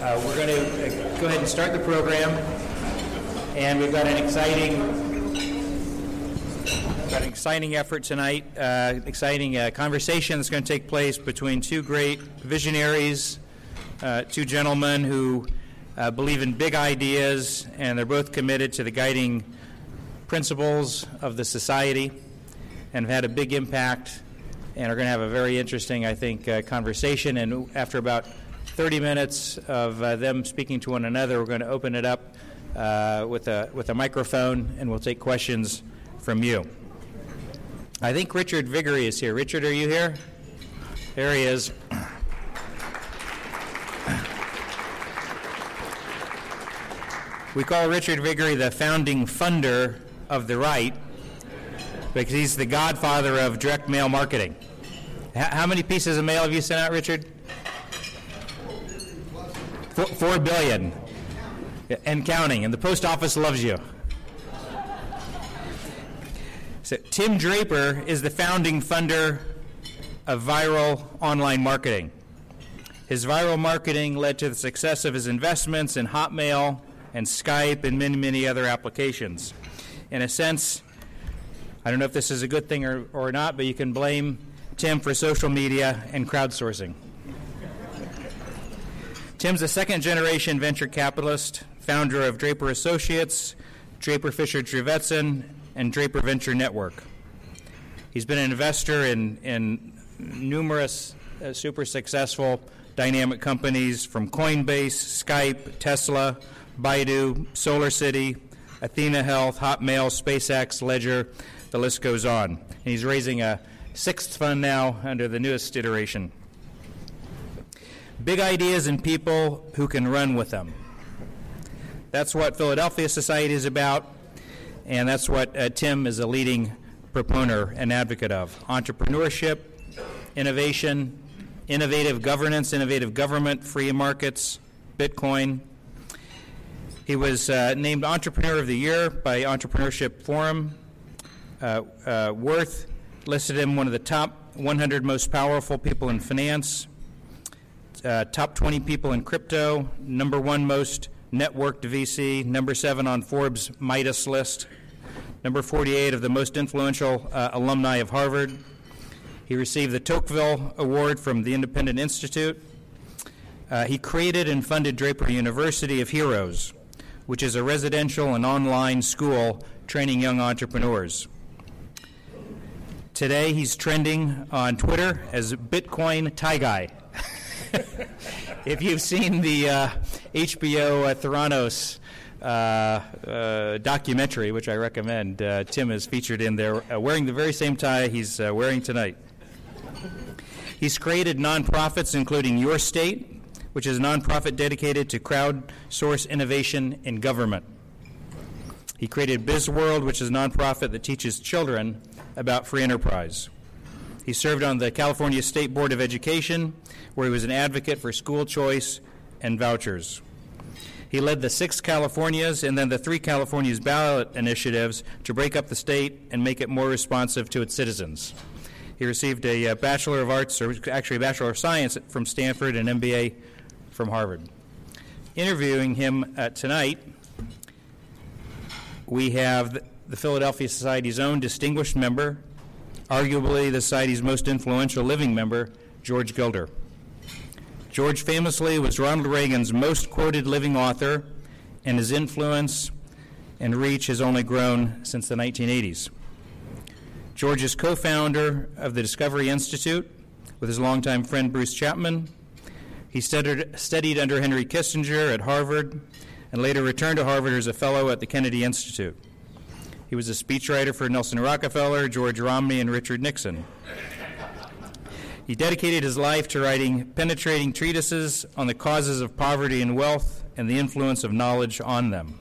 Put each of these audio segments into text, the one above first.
We're going to go ahead and start the program, and we've got an exciting effort tonight, exciting conversation that's going to take place between two great visionaries, two gentlemen who believe in big ideas, and they're both committed to the guiding principles of the society and have had a big impact and are going to have a very interesting, I think, conversation. And after about 30 minutes of them speaking to one another, we're going to open it up with a microphone, and we'll take questions from you. I think Richard Viguerie is here. Richard, are you here? There he is. We call Richard Viguerie the founding funder of the right because he's the godfather of direct mail marketing. How many pieces of mail have you sent out, Richard? 4 billion and counting, and the post office loves you. So Tim Draper is the founding funder of viral online marketing. His viral marketing led to the success of his investments in Hotmail and Skype and many, many other applications. In a sense, I don't know if this is a good thing or not, but you can blame Tim for social media and crowdsourcing. Tim's a second-generation venture capitalist, founder of Draper Associates, Draper Fisher Trevetson, and Draper Venture Network. He's been an investor in numerous super successful dynamic companies from Coinbase, Skype, Tesla, Baidu, SolarCity, Athena Health, Hotmail, SpaceX, Ledger, the list goes on. And he's raising a sixth fund now under the newest iteration. Big ideas and people who can run with them. That's what Philadelphia Society is about, and that's what Tim is a leading proponent and advocate of. Entrepreneurship, innovation, innovative governance, innovative government, free markets, Bitcoin. He was named Entrepreneur of the Year by Entrepreneurship Forum. Worth listed him one of the top 100 most powerful people in finance, top 20 people in crypto, number 1 most networked VC, number 7 on Forbes' Midas list, number 48 of the most influential alumni of Harvard. He received the Tocqueville Award from the Independent Institute. He created and funded Draper University of Heroes, which is a residential and online school training young entrepreneurs. Today, he's trending on Twitter as Bitcoin Tie Guy. If you've seen the HBO Theranos documentary, which I recommend, Tim is featured in there wearing the very same tie he's wearing tonight. He's created nonprofits, including Your State, which is a nonprofit dedicated to crowdsource innovation in government. He created BizWorld, which is a nonprofit that teaches children about free enterprise. He served on the California State Board of Education, where he was an advocate for school choice and vouchers. He led the 6 Californias and then the 3 Californias ballot initiatives to break up the state and make it more responsive to its citizens. He received a Bachelor of Arts, or actually a Bachelor of Science from Stanford and MBA from Harvard. Interviewing him tonight, we have the Philadelphia Society's own distinguished member, arguably the Society's most influential living member, George Gilder. George famously was Ronald Reagan's most quoted living author, and his influence and reach has only grown since the 1980s. George is co-founder of the Discovery Institute with his longtime friend Bruce Chapman. He studied under Henry Kissinger at Harvard and later returned to Harvard as a fellow at the Kennedy Institute. He was a speechwriter for Nelson Rockefeller, George Romney, and Richard Nixon. He dedicated his life to writing penetrating treatises on the causes of poverty and wealth and the influence of knowledge on them.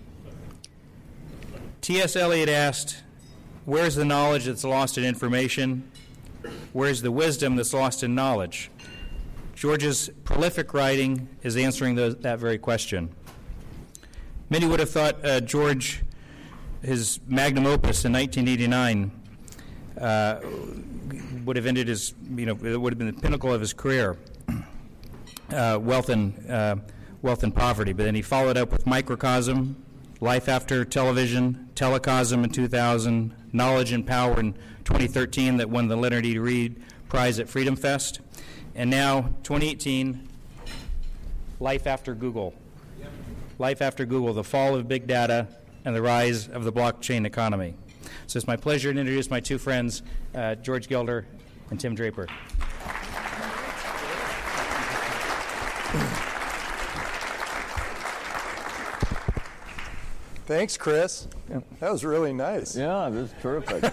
T.S. Eliot asked, "Where's the knowledge that's lost in information? Where's the wisdom that's lost in knowledge?" George's prolific writing is answering that very question. Many would have thought George, his magnum opus in 1989, would have ended his, it would have been the pinnacle of his career, Wealth and Wealth and Poverty. But then he followed up with Microcosm, Life After Television, Telecosm in 2000, Knowledge and Power in 2013 that won the Leonard E. Read Prize at Freedom Fest. And now, 2018, Life After Google. Life After Google, The Fall of Big Data and the Rise of the Blockchain Economy. So it's my pleasure to introduce my two friends, George Gelder and Tim Draper. Thanks, Chris. That was really nice. Yeah, this is terrific.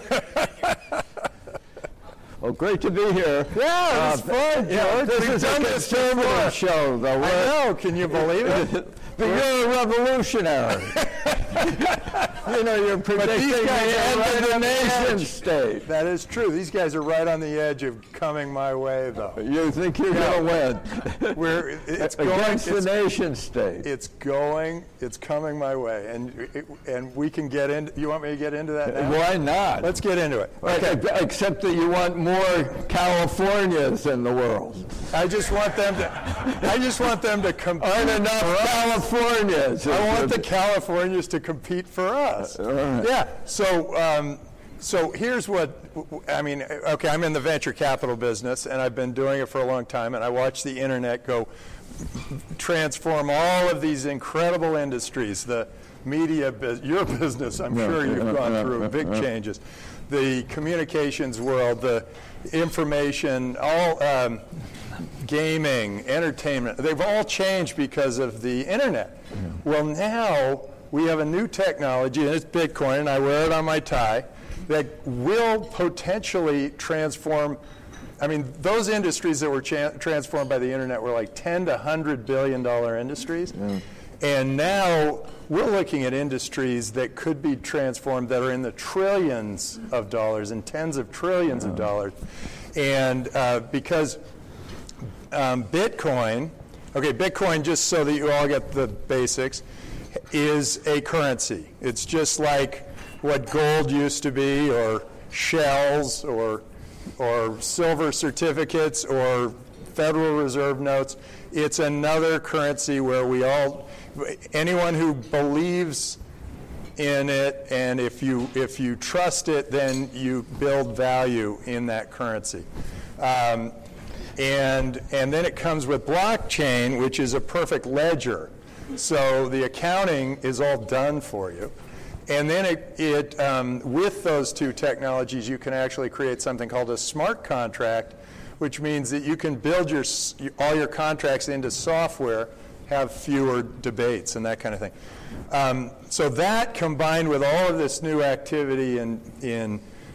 Well, great to be here. Yeah, it's fun, George. This is a conservative show, though. I know. Can you believe it? But you're a revolutionary. You know, you're predicting the end of the nation state. That is true. These guys are right on the edge of coming my way, though. You think you're going to win? It's against the nation state. It's coming my way, and we can get into. You want me to get into that now? Why not? Let's get into it. Okay. Except that you want more Californias in the world. I just want them to compete. Aren't enough Californias. I want the Californians to compete for us. Right. Yeah. So here's what I mean. Okay, I'm in the venture capital business, and I've been doing it for a long time. And I watch the internet go transform all of these incredible industries. The media, your business, I'm sure you've gone through big changes. The communications world, the information, all gaming, entertainment, they've all changed because of the internet. Well, now we have a new technology, and it's Bitcoin, and I wear it on my tie, that will potentially transform. I mean, those industries that were transformed by the internet were like $10 to $100 billion industries. And now we're looking at industries that could be transformed that are in the trillions of dollars and tens of trillions of dollars. And because Bitcoin, just so that you all get the basics, is a currency. It's just like what gold used to be, or shells, or silver certificates, or Federal Reserve notes. It's another currency where anyone who believes in it, and if you trust it, then you build value in that currency. And then it comes with blockchain, which is a perfect ledger. So the accounting is all done for you. And then with those two technologies, you can actually create something called a smart contract, which means that you can build all your contracts into software, have fewer debates and that kind of thing. So that, combined with all of this new activity in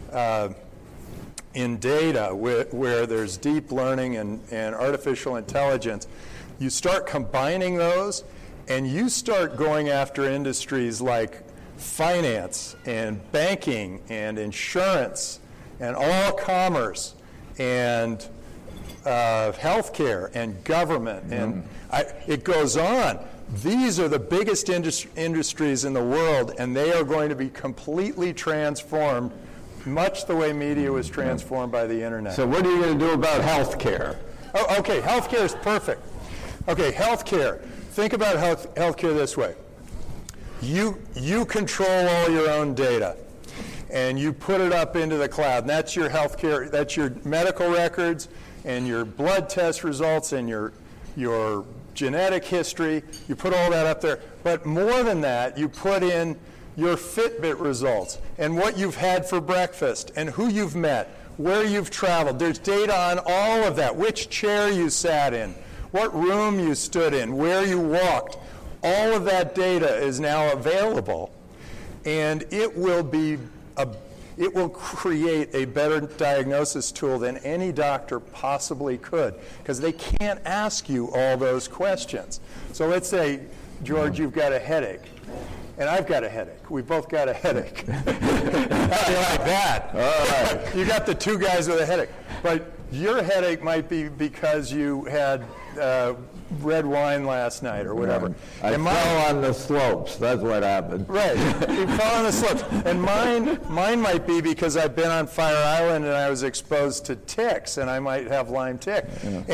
data, where there's deep learning and artificial intelligence, you start combining those, and you start going after industries like finance and banking and insurance and all commerce and healthcare and government, and it goes on. These are the biggest industries in the world, and they are going to be completely transformed, much the way media was transformed by the internet. So what are you going to do about healthcare? Oh, okay, healthcare is perfect. Okay, healthcare. Think about healthcare this way. You control all your own data, and you put it up into the cloud. And that's your healthcare. That's your medical records and your blood test results and your genetic history. You put all that up there. But more than that, you put in your Fitbit results and what you've had for breakfast and who you've met, where you've traveled. There's data on all of that, which chair you sat in, what room you stood in, where you walked. All of that data is now available, and it will create a better diagnosis tool than any doctor possibly could, because they can't ask you all those questions. So let's say, George, you've got a headache, and I've got a headache. We've both got a headache. How do you like that? All right. You got the two guys with a headache. But your headache might be because you had red wine last night or whatever. I fell on the slopes. That's what happened. Right. You fell on the slopes. And mine might be because I've been on Fire Island and I was exposed to ticks, and I might have Lyme tick. Yeah.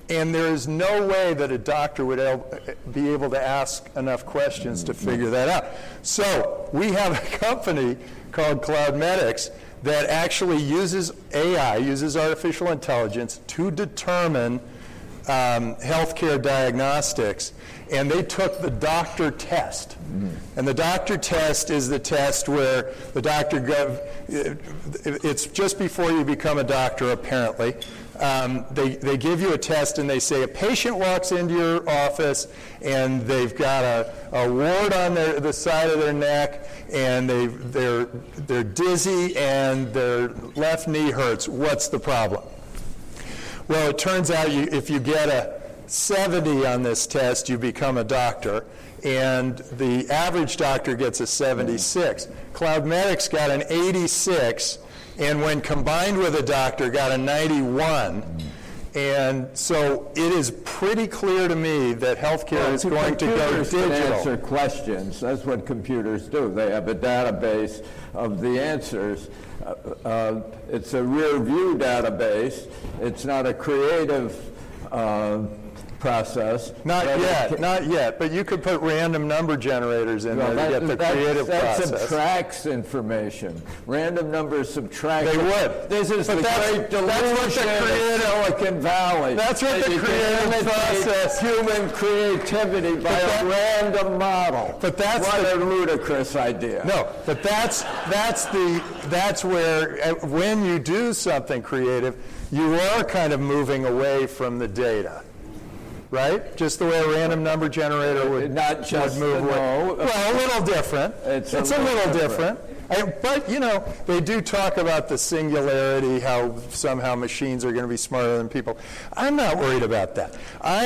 And there is no way that a doctor would be able to ask enough questions to figure that out. So we have a company called CloudMedix that actually uses AI, uses artificial intelligence to determine healthcare diagnostics. And they took the doctor test. And the doctor test is the test where the doctor it's just before you become a doctor, apparently. They give you a test and they say a patient walks into your office and they've got a wart on the side of their neck and they're dizzy and their left knee hurts. What's the problem? Well, it turns out if you get a 70 on this test, you become a doctor, and the average doctor gets a 76. CloudMedix got an 86, and when combined with a doctor, got a 91. And so it is pretty clear to me that healthcare is going to go digital. Answer questions. That's what computers do. They have a database of the answers. It's a rear-view database. It's not a creative process. Not yet. But you could put random number generators in there to get the creative process. That subtracts information. Random numbers subtract. They would. This is the great delusion of Silicon Valley. That's what the creative process. Human creativity by a random model. But that's what a ludicrous idea. No, but that's where when you do something creative, you are kind of moving away from the data. Right? Just the way a random number generator would move away. No. Well, a little different. It's a little different. But, they do talk about the singularity, how somehow machines are going to be smarter than people. I'm not worried about that.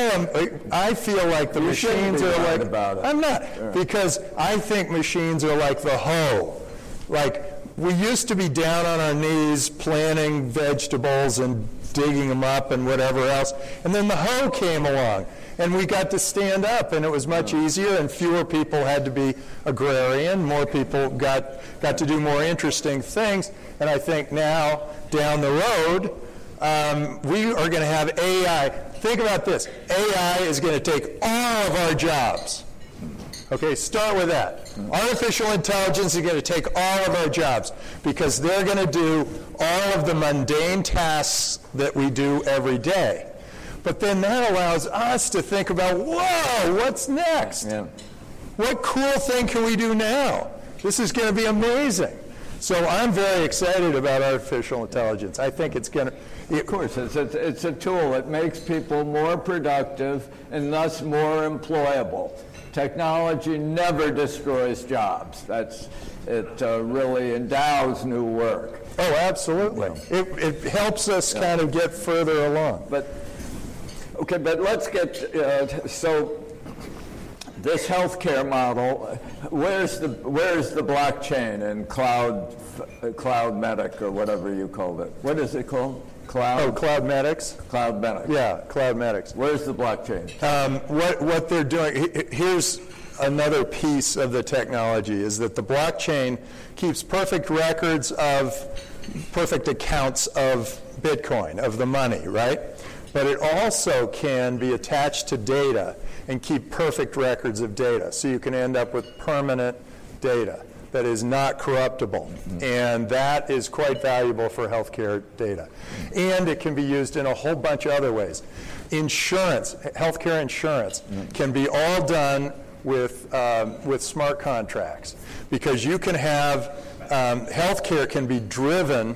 I feel like the machines are like... about it. I'm not. Because I think machines are like the hoe. Like, we used to be down on our knees planting vegetables and digging them up and whatever else. And then the hoe came along, and we got to stand up, and it was much easier, and fewer people had to be agrarian. More people got to do more interesting things. And I think now, down the road, we are going to have AI. Think about this. AI is going to take all of our jobs. Okay, start with that. Artificial intelligence is going to take all of our jobs because they're going to do all of the mundane tasks that we do every day. But then that allows us to think about, whoa, what's next? Yeah. What cool thing can we do now? This is going to be amazing. So I'm very excited about artificial intelligence. I think it's going to... Of course, it's a tool. It makes people more productive and thus more employable. Technology never destroys jobs. It really endows new work. Oh, absolutely. It helps us kind of get further along. But let's get so this healthcare model. Where's the blockchain and CloudMedix or whatever you called it? What is it called? CloudMedix. CloudMedix. Yeah, CloudMedix. Where's the blockchain? What they're doing, here's another piece of the technology, is that the blockchain keeps perfect accounts of Bitcoin, of the money, right? But it also can be attached to data and keep perfect records of data. So you can end up with permanent data that is not corruptible. And that is quite valuable for healthcare data. And it can be used in a whole bunch of other ways. Insurance, healthcare insurance, can be all done with smart contracts, because you can have healthcare can be driven,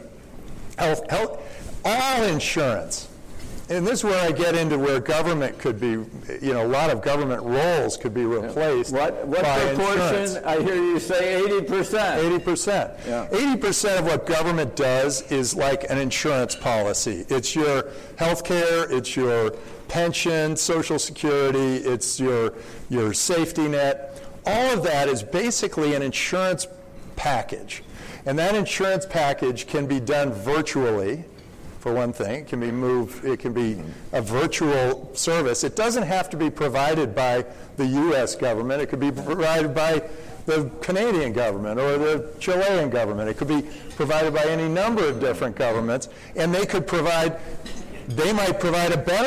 all insurance. And this is where I get into where government could be, a lot of government roles could be replaced. What by proportion? Insurance. I hear you say 80%. 80%. Yeah. 80% of what government does is like an insurance policy. It's your health care, it's your pension, Social Security, it's your safety net. All of that is basically an insurance package. And that insurance package can be done virtually. For one thing, it can be moved, it can be a virtual service. It doesn't have to be provided by the U.S. government. It could be provided by the Canadian government or the Chilean government. It could be provided by any number of different governments, and they might provide a better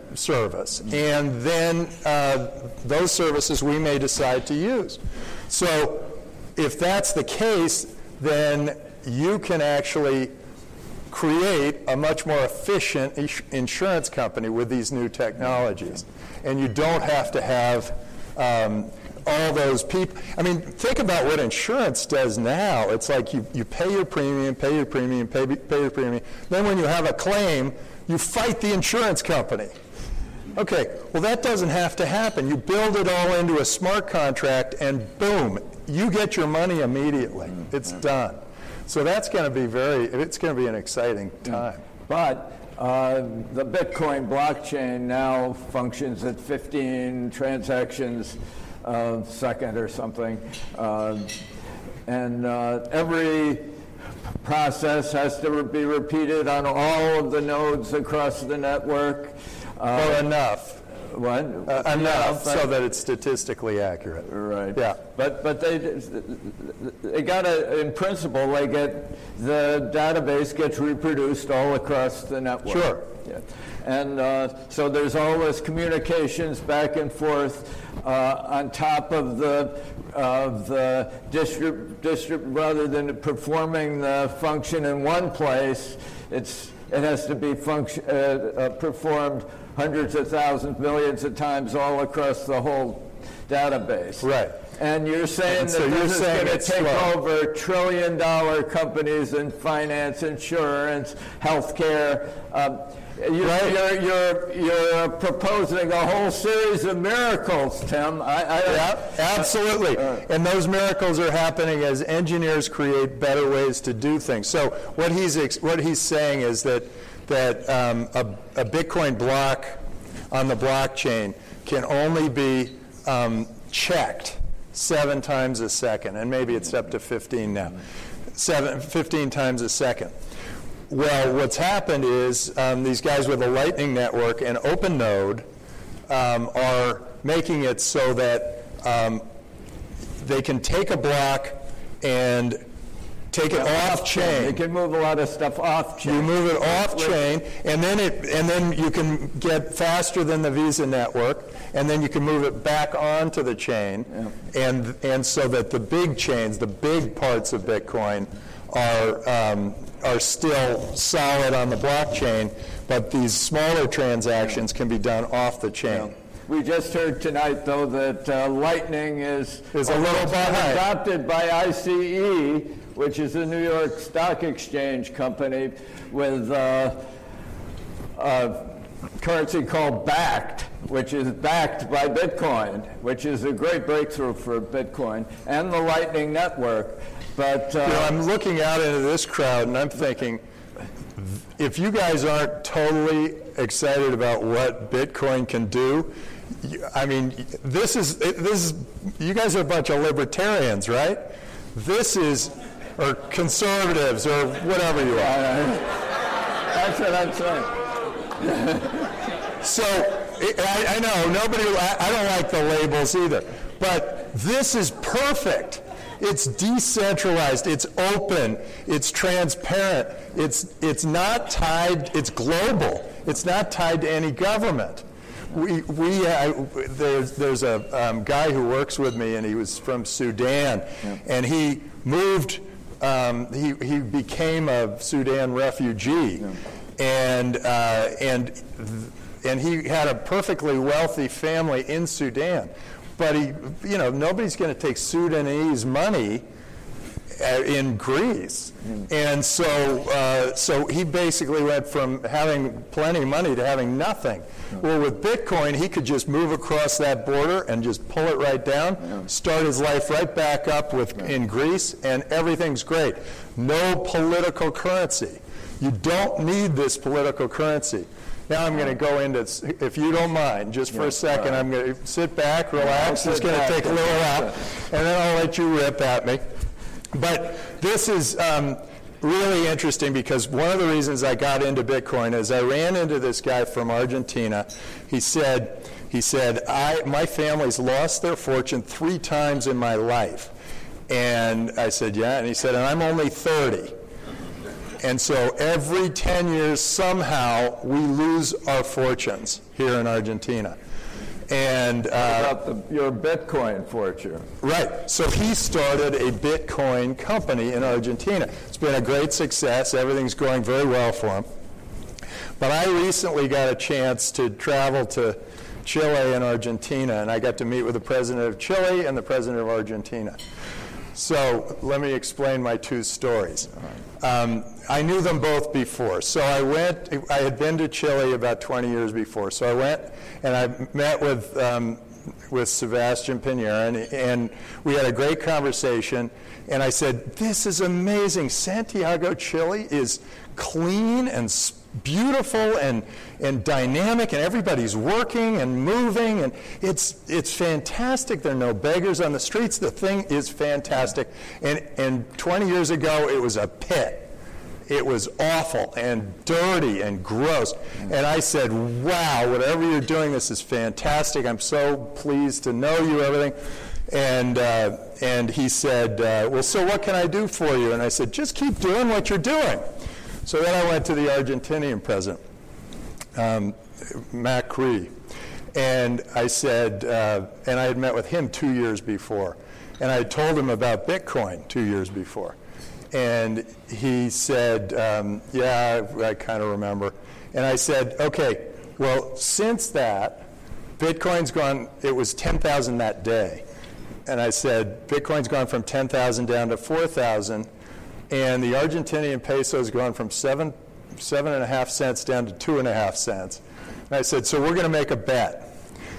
service, and then those services we may decide to use. So if that's the case, then you can actually create a much more efficient insurance company with these new technologies. And you don't have to have all those people. I mean, think about what insurance does now. It's like you pay your premium, pay your premium. Then when you have a claim, you fight the insurance company. Okay, well that doesn't have to happen. You build it all into a smart contract and boom, you get your money immediately. It's done. So that's going to be it's going to be an exciting time. But the Bitcoin blockchain now functions at 15 transactions a second or something. And every process has to be repeated on all of the nodes across the network. Or enough. What? Enough so that it's statistically accurate. Right. Yeah. But they got to, in principle, the database gets reproduced all across the network. Sure. Yeah. And so there's all this communications back and forth on top of the rather than performing the function in one place, it has to be performed hundreds of thousands, millions of times all across the whole database. Right. And you're saying that this is going to take over $1-trillion companies in finance, insurance, healthcare. You're proposing a whole series of miracles, Tim. Yeah, absolutely. And those miracles are happening as engineers create better ways to do things. So what he's saying is that a Bitcoin block on the blockchain can only be checked 7 times a second, and maybe it's up to 15 now, 15 times a second. Well, what's happened is these guys with a Lightning Network and OpenNode are making it so that they can take a block and take it off chain. You can move a lot of stuff off chain. You move it off chain, and then you can get faster than the Visa network, and then you can move it back onto the chain, and so that the big chains, the big parts of Bitcoin, are still solid on the blockchain, but these smaller transactions can be done off the chain. We just heard tonight, though, that Lightning is a little behind. Adopted by ICE, which is a New York Stock Exchange company with a currency called BACT, which is backed by Bitcoin, which is a great breakthrough for Bitcoin, and the Lightning Network. But I'm looking out into this crowd, and I'm thinking, if you guys aren't totally excited about what Bitcoin can do, I mean, this is you guys are a bunch of libertarians, right? Or conservatives, or whatever you are. That's what I'm saying. So, I know, I don't like the labels either, but this is perfect. It's decentralized, it's open, it's transparent, it's not tied, it's global, it's not tied to any government. There's a guy who works with me, and he was from Sudan, and he moved, he became a Sudan refugee, and he had a perfectly wealthy family in Sudan. But nobody's going to take Sudanese money in Greece, and so he basically went from having plenty of money to having nothing. Well, with Bitcoin, he could just move across that border and just pull it right down, start his life right back up in Greece, and everything's great. No political currency. You don't need this political currency. Now I'm going to go into, if you don't mind, just for a second, I'm going to sit back, relax. It's going to take a little while, and then I'll let you rip at me. But this is really interesting, because one of the reasons I got into Bitcoin is I ran into this guy from Argentina. He said, my family's lost their fortune 3 times in my life. And I said, yeah. And he said, and I'm only 30. And so every 10 years, somehow, we lose our fortunes here in Argentina. And About your Bitcoin fortune. right. So he started a Bitcoin company in Argentina. It's been a great success. Everything's going very well for him. But I recently got a chance to travel to Chile and Argentina, and I got to meet with the president of Chile and the president of Argentina. So let me explain my two stories. I knew them both before. So I had been to Chile about 20 years before. So I went and I met with Sebastian Piñera, and we had a great conversation. And I said, this is amazing. Santiago, Chile is clean and beautiful and dynamic, and everybody's working and moving, and it's fantastic. There are no beggars on the streets. The thing is fantastic. And 20 years ago, it was a pit. It was awful and dirty and gross. And I said, wow, whatever you're doing, this is fantastic. I'm so pleased to know you, everything. And he said, well, so what can I do for you? And I said, just keep doing what you're doing. So then I went to the Argentinian president, Macri, and I said, and I had met with him 2 years before, and I had told him about Bitcoin 2 years before. And he said, yeah, I kind of remember. And I said, okay, well, since that, Bitcoin's gone, it was 10,000 that day. And I said, Bitcoin's gone from 10,000 down to 4,000, and the Argentinian peso has gone from 7.5 cents down to 2.5 cents. And I said, so we're going to make a bet.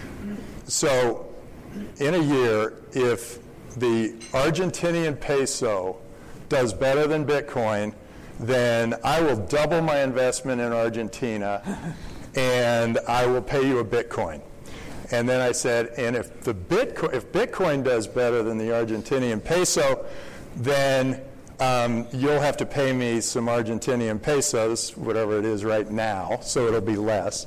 So in a year, if the Argentinian peso does better than Bitcoin, then I will double my investment in Argentina, and I will pay you a Bitcoin. And then I said, and if Bitcoin does better than the Argentinian peso, then you'll have to pay me some Argentinian pesos, whatever it is right now, so it'll be less.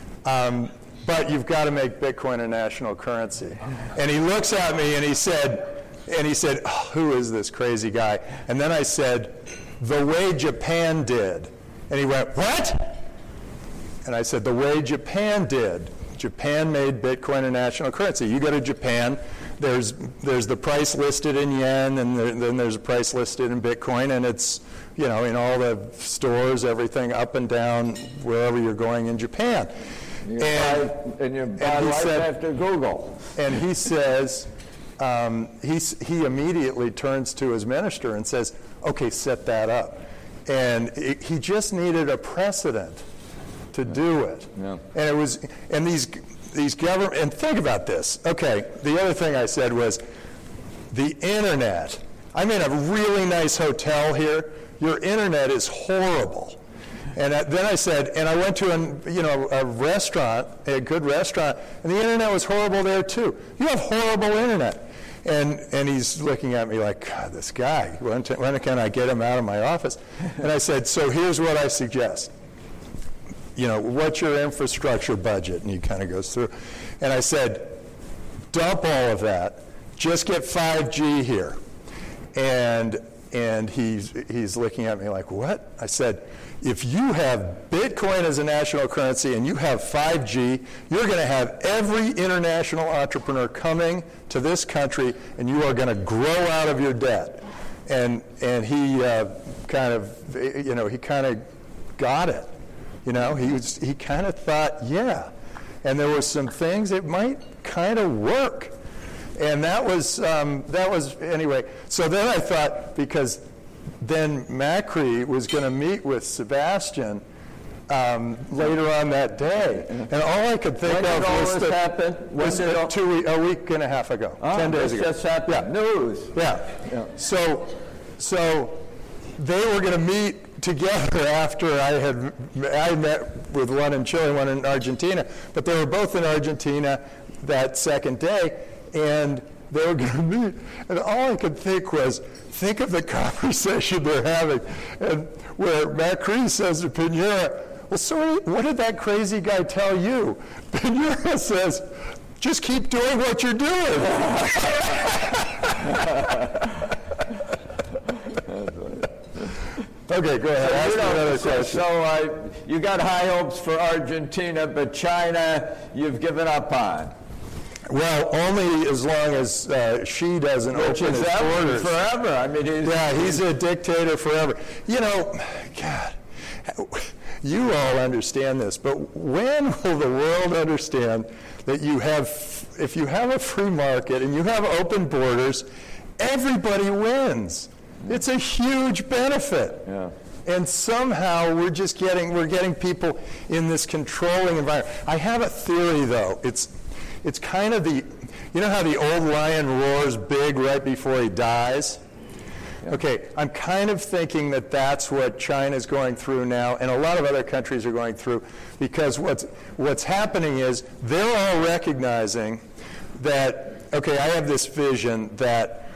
But you've got to make Bitcoin a national currency. And he looks at me and he said, oh, who is this crazy guy? And then I said, the way Japan did. And he went, what? And I said, the way Japan did. Japan made Bitcoin a national currency. You go to Japan, there's the price listed in yen, and then there's a price listed in Bitcoin, and it's, in all the stores, everything up and down, wherever you're going in Japan. You buy right after Google. And he says, he immediately turns to his minister and says, okay, set that up. And he just needed a precedent to do it. Yeah. And it was, and these government, and think about this. Okay, the other thing I said was, the internet. I'm in a really nice hotel here. Your internet is horrible. And then I said, and I went to a restaurant, a good restaurant, and the internet was horrible there too. You have horrible internet. And he's looking at me like, God, this guy, when can I get him out of my office? And I said, so here's what I suggest. What's your infrastructure budget? And he kind of goes through. And I said, dump all of that. Just get 5G here. And he's looking at me like, what? I said, if you have Bitcoin as a national currency and you have 5G, you're going to have every international entrepreneur coming to this country, and you are going to grow out of your debt. And he kind of got it. He kind of thought, yeah. And there were some things that might kind of work. And that was anyway. So then I thought, because then Macri was going to meet with Sebastian later on that day, and all I could think of was a week and a half ago, 10 days ago. Just happened. Yeah. News. Yeah. So they were going to meet together after I met with one in Chile, one in Argentina, but they were both in Argentina that second day, and they were going to meet. And all I could think was, think of the conversation they're having, and where Macri says to Piñera, well, sorry, what did that crazy guy tell you? Piñera says, just keep doing what you're doing. Okay, go ahead. Ask me another question. So you got high hopes for Argentina, but China you've given up on. Well, only as long as Xi doesn't open his borders. Forever. I mean, he's a dictator forever. You know, God, you all understand this, but when will the world understand that if you have a free market and you have open borders, everybody wins? It's a huge benefit. Yeah. And somehow we're getting people in this controlling environment. I have a theory, though. It's kind of you know how the old lion roars big right before he dies? Yeah. Okay, I'm kind of thinking that that's what China's going through now, and a lot of other countries are going through, because what's happening is they're all recognizing that, okay, I have this vision that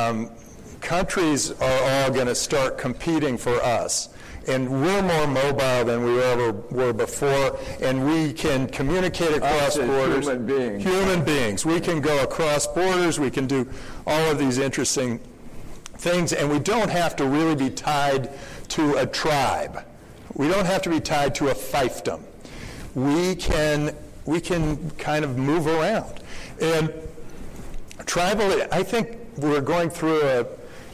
countries are all going to start competing for us. And we're more mobile than we ever were before, and we can communicate across borders. Human beings. We can go across borders. We can do all of these interesting things, and we don't have to really be tied to a tribe. We don't have to be tied to a fiefdom. We can kind of move around. And tribal, I think we're going through an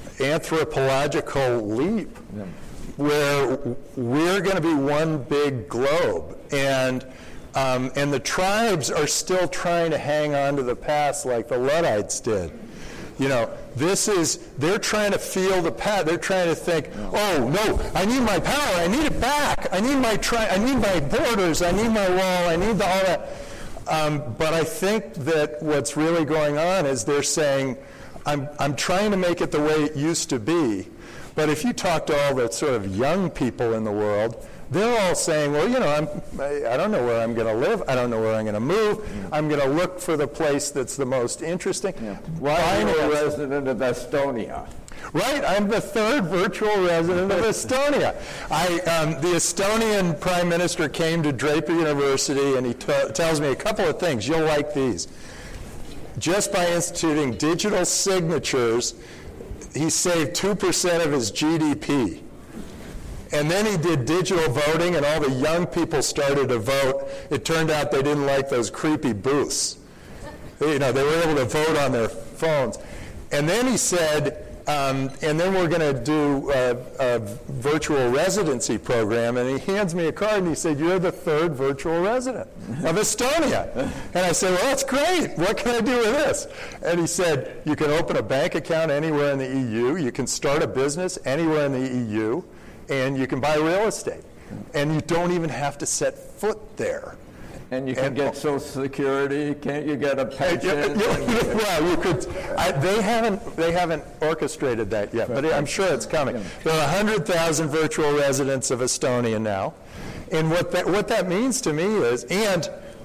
anthropological leap. Yeah. Where we're going to be one big globe, and the tribes are still trying to hang on to the past like the Luddites did. You know, they're trying to feel the past. They're trying to think, oh no, I need my power, I need it back, I need my borders, I need my wall, I need all that. But I think that what's really going on is they're saying, I'm trying to make it the way it used to be. But if you talk to all the sort of young people in the world, they're all saying, well, you know, I don't know where I'm going to live. I don't know where I'm going to move. I'm going to look for the place that's the most interesting. Yeah. Why are you a resident of Estonia? Right, I'm the third virtual resident of Estonia. The Estonian Prime Minister came to Draper University, and he tells me a couple of things. You'll like these. Just by instituting digital signatures, he saved 2% of his GDP. And then he did digital voting, and all the young people started to vote. It turned out they didn't like those creepy booths. You know, they were able to vote on their phones. And then he said, and then we're going to do a virtual residency program. And he hands me a card, and he said, you're the third virtual resident of Estonia. And I said, well, that's great. What can I do with this? And he said, you can open a bank account anywhere in the EU. You can start a business anywhere in the EU. And you can buy real estate. And you don't even have to set foot there. And you can get Social Security. Can't you get a pension? Well, you could. They haven't orchestrated that yet, but I'm sure it's coming. There are 100,000 virtual residents of Estonia now, and what that means to me is, and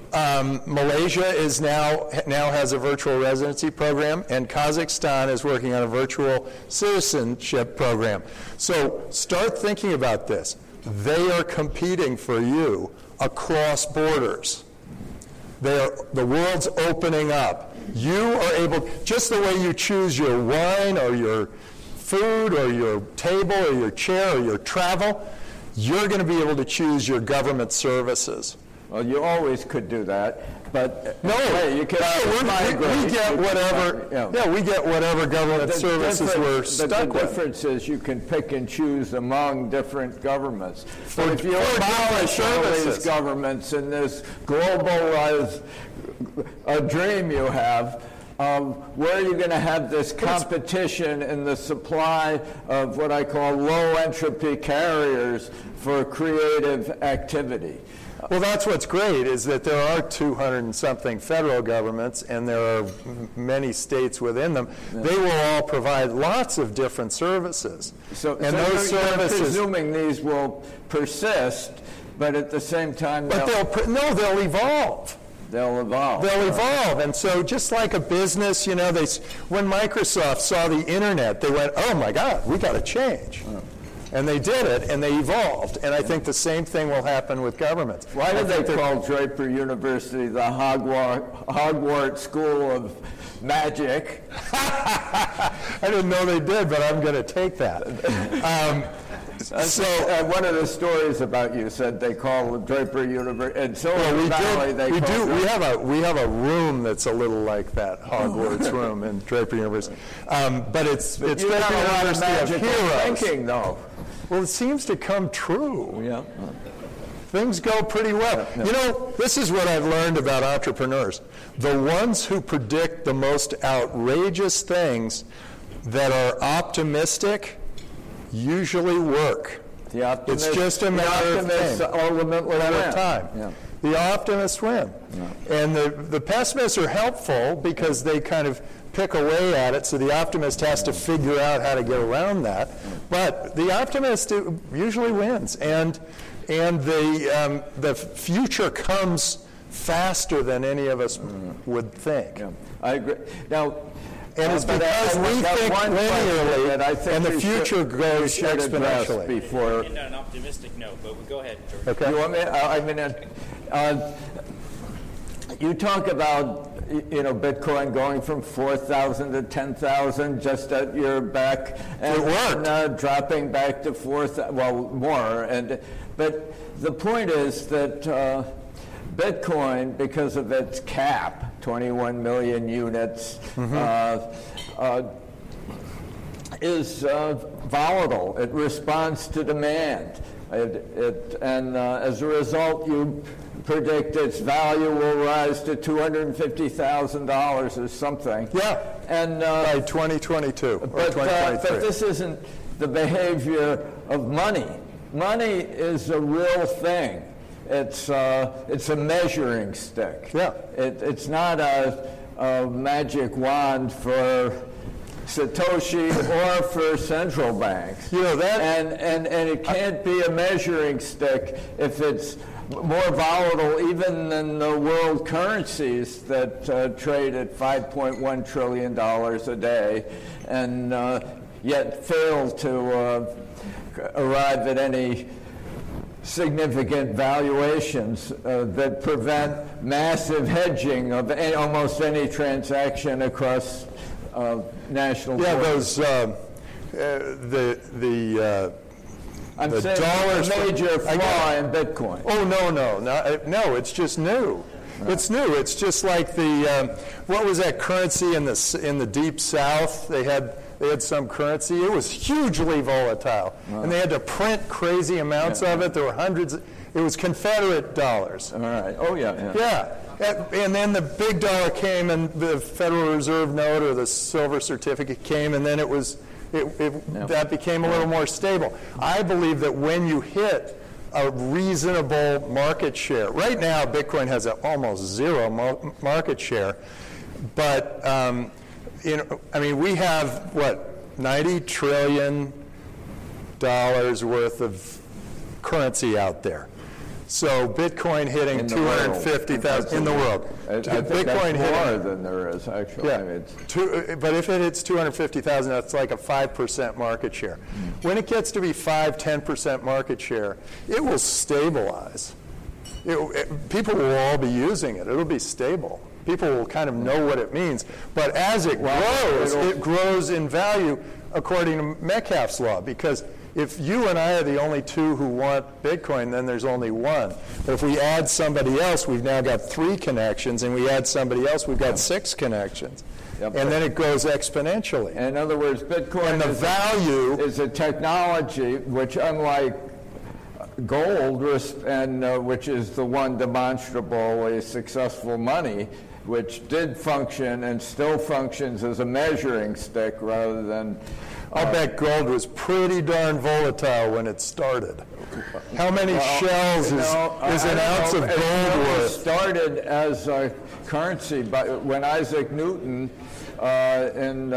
Malaysia is now has a virtual residency program, and Kazakhstan is working on a virtual citizenship program. So start thinking about this. They are competing for you across borders. The world's opening up. You are able, just the way you choose your wine or your food or your table or your chair or your travel, you're going to be able to choose your government services. Well, you always could do that, but no, you can we get whatever. Yeah, we get whatever government services we're stuck with. The difference is you can pick and choose among different governments. But if you abolish all these governments in this global dream you have, where are you going to have this competition in the supply of what I call low entropy carriers for creative activity? Well, that's what's great, is that there are 200 and something federal governments, and there are many states within them. Yeah. They will all provide lots of different services. So those services, you're presuming these will persist, but at the same time, they'll evolve. They'll evolve. They'll evolve. And so just like a business, when Microsoft saw the internet, they went, oh my God, we got to change. Oh. And they did it, and they evolved. And I think the same thing will happen with governments. Why did they call Draper University the Hogwarts School of Magic? I didn't know they did, but I'm going to take that. One of the stories about you said they call Draper University, and Silicon Valley we have a room that's a little like that Hogwarts room in Draper University, but it's Draper University of Heroes. Thinking, though. Well, it seems to come true. Yeah. Things go pretty well. You know, this is what I've learned about entrepreneurs. The ones who predict the most outrageous things that are optimistic usually work. It's just a matter of time. Yeah. The optimists win. Yeah. And the pessimists are helpful because they kind of pick away at it, so the optimist has to figure out how to get around that. But the optimist usually wins. And the future comes faster than any of us would think. Yeah. I agree. Now, and it's because we think linearly, and the future goes exponentially. Before on an optimistic note, but go ahead, George. Okay. You want me? You talk about Bitcoin going from 4,000 to 10,000 just at your back, and dropping back to 4,000. Well, more. But the point is that Bitcoin, because of its cap, 21 million units, is volatile. It responds to demand. And as a result, you predict its value will rise to $250,000 or something. Yeah, and by 2022 or 2023. But this isn't the behavior of money. Money is a real thing. It's a measuring stick. Yeah. It's not a magic wand for Satoshi or for central banks. That. And it can't be a measuring stick if it's more volatile even than the world currencies that trade at $5.1 trillion a day and yet fail to arrive at any significant valuations that prevent massive hedging of almost any transaction across national borders. I'm saying there's a major flaw in Bitcoin. Oh, no, it's just new. Right. It's new. It's just like what was that currency in the Deep South? They had some currency. It was hugely volatile, and they had to print crazy amounts of it. There were hundreds. It was Confederate dollars. All right. Oh, yeah. Yeah. And then the big dollar came, and the Federal Reserve note or the silver certificate came, and then that became a little more stable. I believe that when you hit a reasonable market share, right now Bitcoin has almost zero market share, but we have $90 trillion worth of currency out there. So Bitcoin hitting 250,000 in the world. I think Bitcoin that's more than there is, actually. Yeah, but if it hits 250,000, that's like a 5% market share. When it gets to be 5-10% market share, it will stabilize. People will all be using it. It'll be stable. People will kind of know what it means. But as it grows in value according to Metcalfe's law, because if you and I are the only two who want Bitcoin, then there's only one. But if we add somebody else, we've now got 3 connections, and we add somebody else, we've got 6 connections. Yep. And then it grows exponentially. In other words, Bitcoin is a technology which, unlike gold, which is the one demonstrably successful money, which did function and still functions as a measuring stick rather than... I'll bet gold was pretty darn volatile when it started. How many shells is an ounce of gold worth? It started as a currency when Isaac Newton in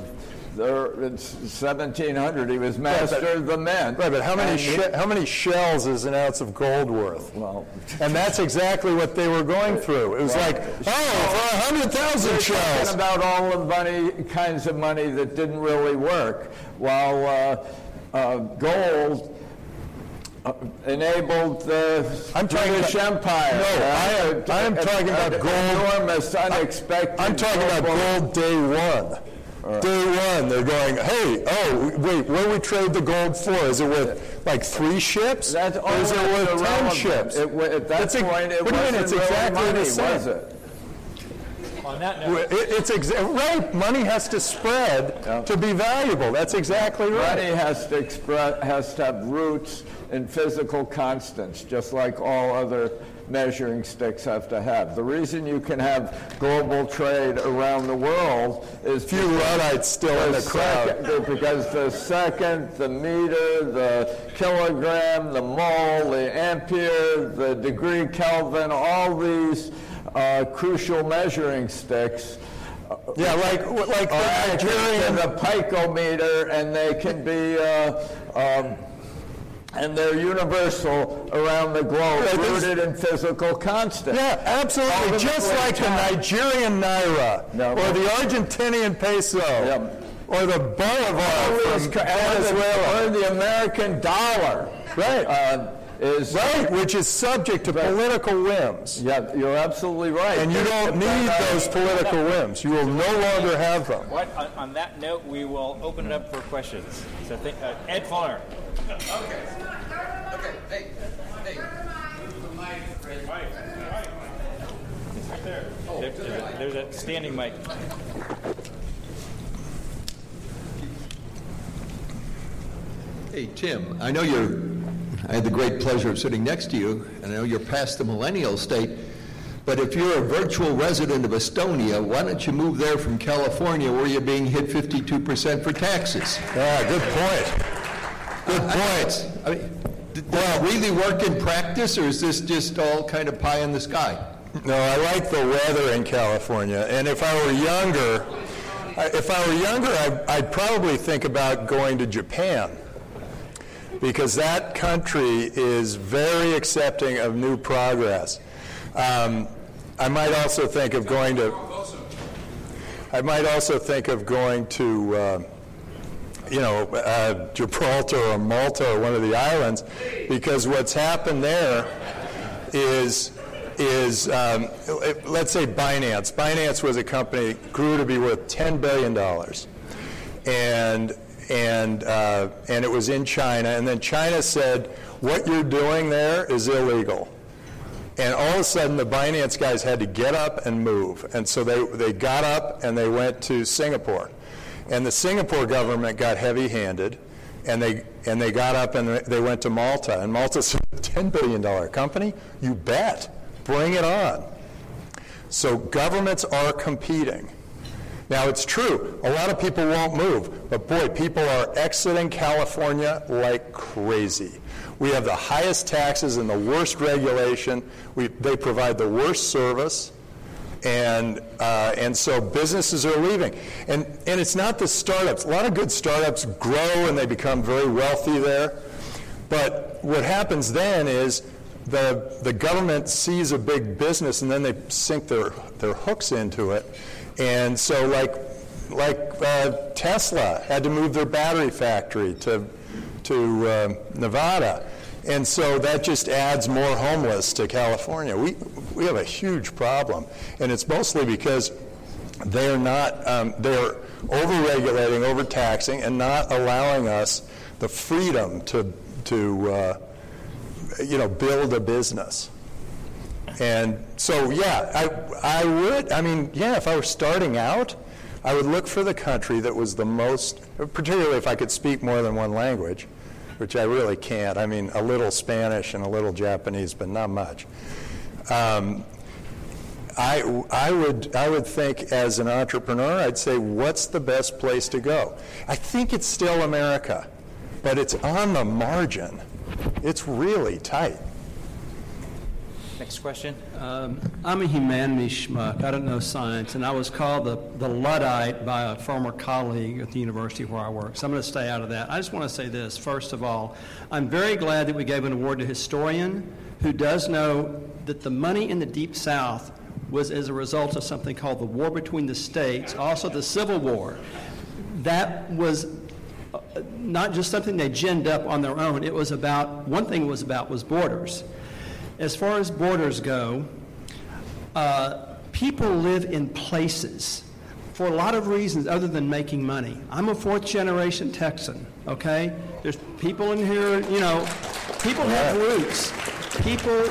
1700, he was master of the mint. Right, but how many shells is an ounce of gold worth? Well, and that's exactly what they were going through. It was for 100,000 shells. Talking about all the kinds of money that didn't really work, while gold enabled the British Empire. No, I'm talking about gold. Enormous, unexpected. I'm talking about gold day one. Day one, they're going, hey, oh, wait, what do we trade the gold for? Is it worth like 3 ships? That's or is it worth 10 ships? At that point, it wasn't it's really exactly money, the same. was it? On that note, Right, money has to spread to be valuable. That's exactly right. Money has to have roots in physical constants, just like all other measuring sticks have to have. The reason you can have global trade around the world is Few Luddites still in the crowd. because the second, the meter, the kilogram, the mole, the ampere, the degree Kelvin, all these crucial measuring sticks. Yeah, like the Nigerian, the picometer, and they can be, and they're universal around the globe, rooted in physical constants. Yeah, absolutely. Just like the Nigerian naira, or the Argentinian peso, or the bolivar from Venezuela, or the American dollar. Right. Which is subject to political whims. Yeah, you're absolutely right. And you don't need those political whims. You will no longer have them. on that note, we will open it up for questions. So Ed Fuller. Okay. Hey. It's right there. There's a standing mic. Hey, Tim, I know I had the great pleasure of sitting next to you, and I know you're past the millennial state, but if you're a virtual resident of Estonia, why don't you move there from California where you're being hit 52% for taxes? Good point. Good point. I mean, does it really work in practice, or is this just all kind of pie in the sky? No, I like the weather in California, and if I were younger, I'd probably think about going to Japan, because that country is very accepting of new progress. I might also think of going to Gibraltar or Malta or one of the islands, because what's happened there is let's say Binance. Binance was a company grew to be worth $10 billion, and it was in China. And then China said, "What you're doing there is illegal." And all of a sudden, the Binance guys had to get up and move. And so they got up and they went to Singapore. And the Singapore government got heavy-handed, and they got up and they went to Malta. And Malta said, $10 billion company? You bet. Bring it on. So governments are competing. Now, it's true, a lot of people won't move, but boy, people are exiting California like crazy. We have the highest taxes and the worst regulation. They provide the worst service, and so businesses are leaving. And it's not the startups. A lot of good startups grow and they become very wealthy there. But what happens then is the government sees a big business and then they sink their hooks into it. And so like Tesla had to move their battery factory to Nevada. And so that just adds more homeless to California. We have a huge problem, and it's mostly because they're over-regulating, over-taxing, and not allowing us the freedom to build a business. And so, I would, if I were starting out, I would look for the country that was the most, particularly if I could speak more than one language, which I really can't. I mean, a little Spanish and a little Japanese, but not much. I would think as an entrepreneur, I'd say, what's the best place to go? I think it's still America, but it's on the margin. It's really tight. Next question. I'm a humanities schmuck. I don't know science, and I was called the Luddite by a former colleague at the university where I work, so I'm going to stay out of that. I just want to say this. First of all, I'm very glad that we gave an award to a historian who does know that the money in the Deep South was as a result of something called the War Between the States, also the Civil War. That was not just something they ginned up on their own. It was about, one thing it was about was borders. As far as borders go, people live in places. for a lot of reasons other than making money. I'm a fourth-generation Texan, okay? There's people in here, people have roots. People,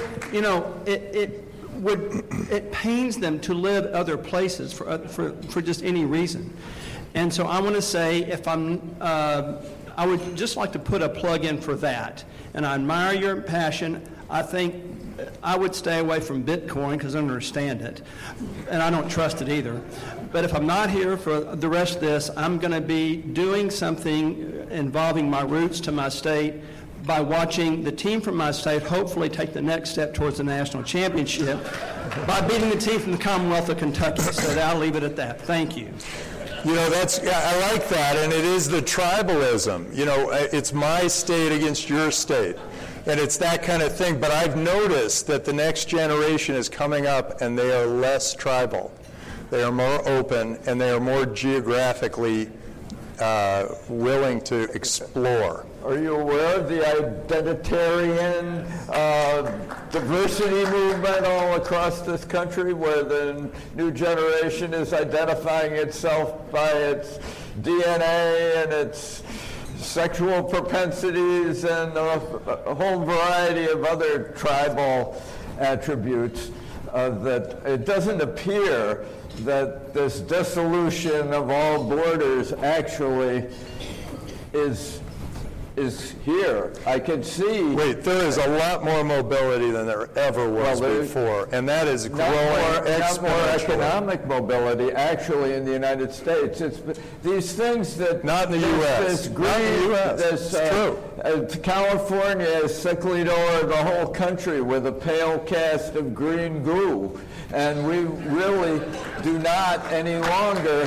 it pains them to live other places for just any reason. And so I want to say, I would just like to put a plug in for that. And I admire your passion. I think I would stay away from Bitcoin because I don't understand it, and I don't trust it either. But if I'm not here for the rest of this, I'm going to be doing something involving my roots to my state by watching the team from my state hopefully take the next step towards the national championship by beating the team from the Commonwealth of Kentucky. So I'll leave it at that. Thank you. I like that, and it is the tribalism. It's my state against your state, and it's that kind of thing. But I've noticed that the next generation is coming up, and they are less tribal. They are more open, and they are more geographically willing to explore. Are you aware of the identitarian diversity movement all across this country, where the new generation is identifying itself by its DNA and its sexual propensities and a whole variety of other tribal attributes? That it doesn't appear that this dissolution of all borders actually is here. I can see... Wait, there is a lot more mobility than there ever was before, and that is growing exponentially. Not more economic mobility, actually, in the United States. It's these things that... Not in the U.S. Not in the U.S. It's true. California is sicklied over the whole country with a pale cast of green goo, and we really do not any longer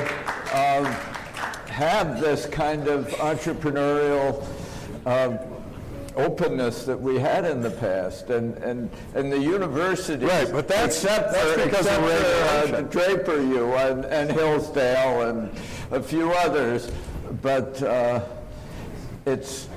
have this kind of entrepreneurial openness that we had in the past, and the universities, right? But that's because of Draper U and Hillsdale and a few others. But it's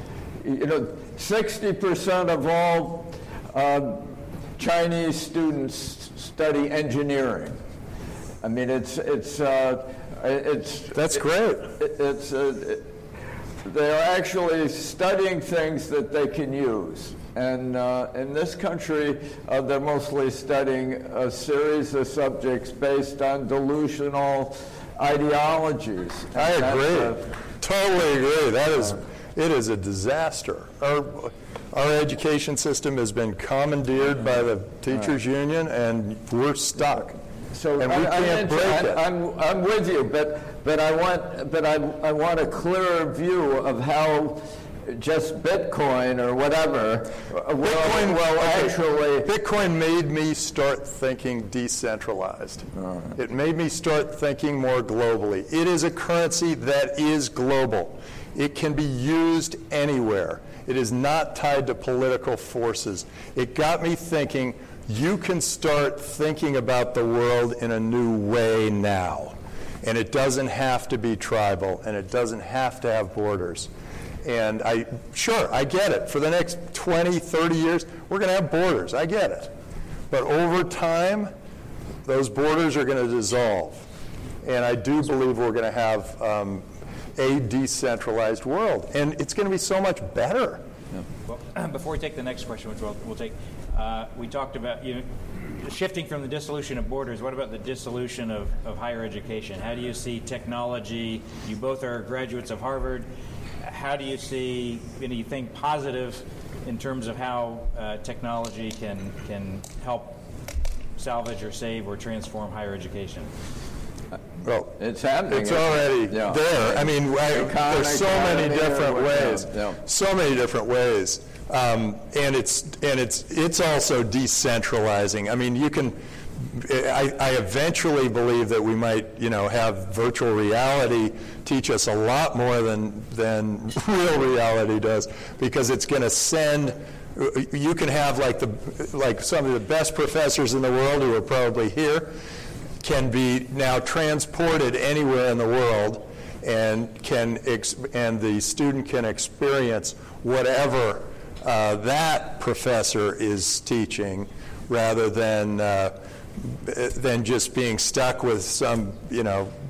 60% of all Chinese students study engineering. I mean, that's great. They are actually studying things that they can use. And in this country, they're mostly studying a series of subjects based on delusional ideologies. I agree. Totally agree. It is a disaster. Our education system has been commandeered by the teachers' union, and we're stuck. So and we can't break it. I'm with you, but I want a clearer view of how just Bitcoin or whatever Bitcoin made me start thinking decentralized. It made me start thinking more globally. It is a currency that is global. It can be used anywhere. It is not tied to political forces. It got me thinking, you can start thinking about the world in a new way now. And it doesn't have to be tribal, and it doesn't have to have borders. And I get it. For the next 20, 30 years, we're going to have borders. I get it. But over time, those borders are going to dissolve. And I do believe we're going to have a decentralized world. And it's going to be so much better. Well, before we take the next question, which we'll take, we talked about shifting from the dissolution of borders. What about the dissolution of higher education? How do you see technology? You both are graduates of Harvard. How do you see anything positive in terms of how technology can help salvage or save or transform higher education? Well, it's happening. It's already there. I mean, there's so many different ways. So many different ways. And it's also decentralizing. I mean, you can. I eventually believe that we might, have virtual reality teach us a lot more than real reality does, because it's going to send. You can have like some of the best professors in the world who are probably here can be now transported anywhere in the world, and the student can experience whatever that professor is teaching, rather than just being stuck with some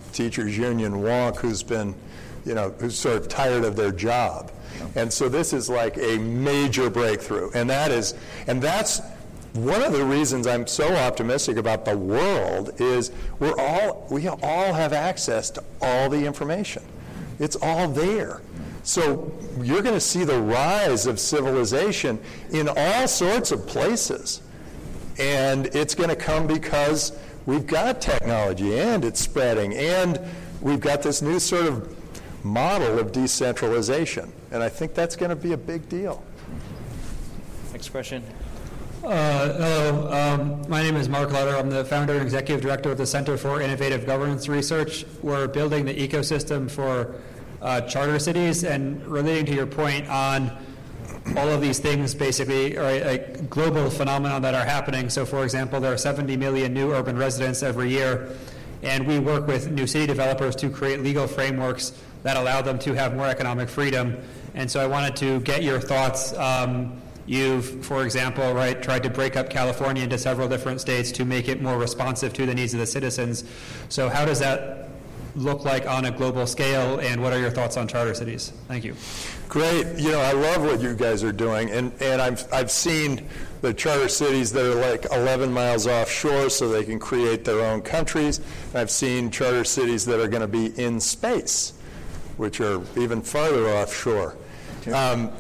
teachers union wonk who's been, who's sort of tired of their job. And so this is like a major breakthrough. And that's one of the reasons I'm so optimistic about the world is we all have access to all the information. It's all there. So you're going to see the rise of civilization in all sorts of places. And it's going to come because we've got technology and it's spreading, and we've got this new sort of model of decentralization. And I think that's going to be a big deal. Next question. Hello, my name is Mark Lutter. I'm the founder and executive director of the Center for Innovative Governance Research. We're building the ecosystem for charter cities, and relating to your point on all of these things basically are a global phenomenon that are happening. So, for example, there are 70 million new urban residents every year, and we work with new city developers to create legal frameworks that allow them to have more economic freedom. And so I wanted to get your thoughts. You've, for example, tried to break up California into several different states to make it more responsive to the needs of the citizens. So how does that look like on a global scale, and what are your thoughts on charter cities? Thank you. Great. I love what you guys are doing, and I've seen the charter cities that are like 11 miles offshore so they can create their own countries. And I've seen charter cities that are going to be in space, which are even farther offshore. And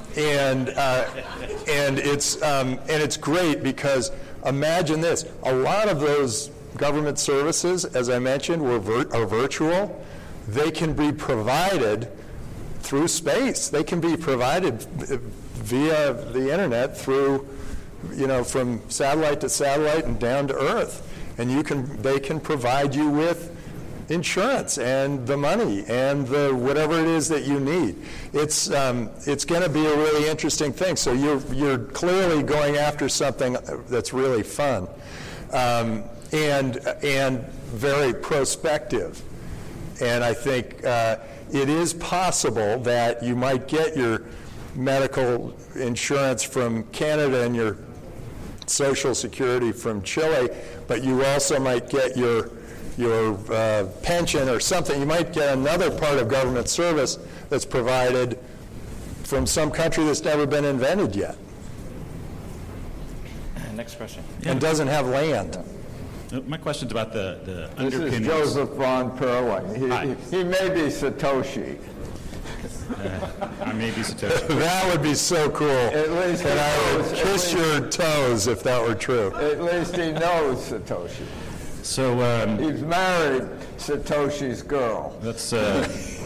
it's great because imagine this: a lot of those government services, as I mentioned, are virtual. They can be provided through space. They can be provided via the internet through, from satellite to satellite and down to Earth. And they can provide you with insurance and the money and the whatever it is that you need. It's going to be a really interesting thing. So you're clearly going after something that's really fun. And very prospective. And I think it is possible that you might get your medical insurance from Canada and your Social Security from Chile, but you also might get your pension or something. You might get another part of government service that's provided from some country that's never been invented yet. Next question. And doesn't have land. My question's about the This underpinnings. is Joseph von Perling. He may be Satoshi. I may be Satoshi. That would be so cool. At least and I would kiss your toes if that were true. At least he knows Satoshi. So He's married Satoshi's girl. that's so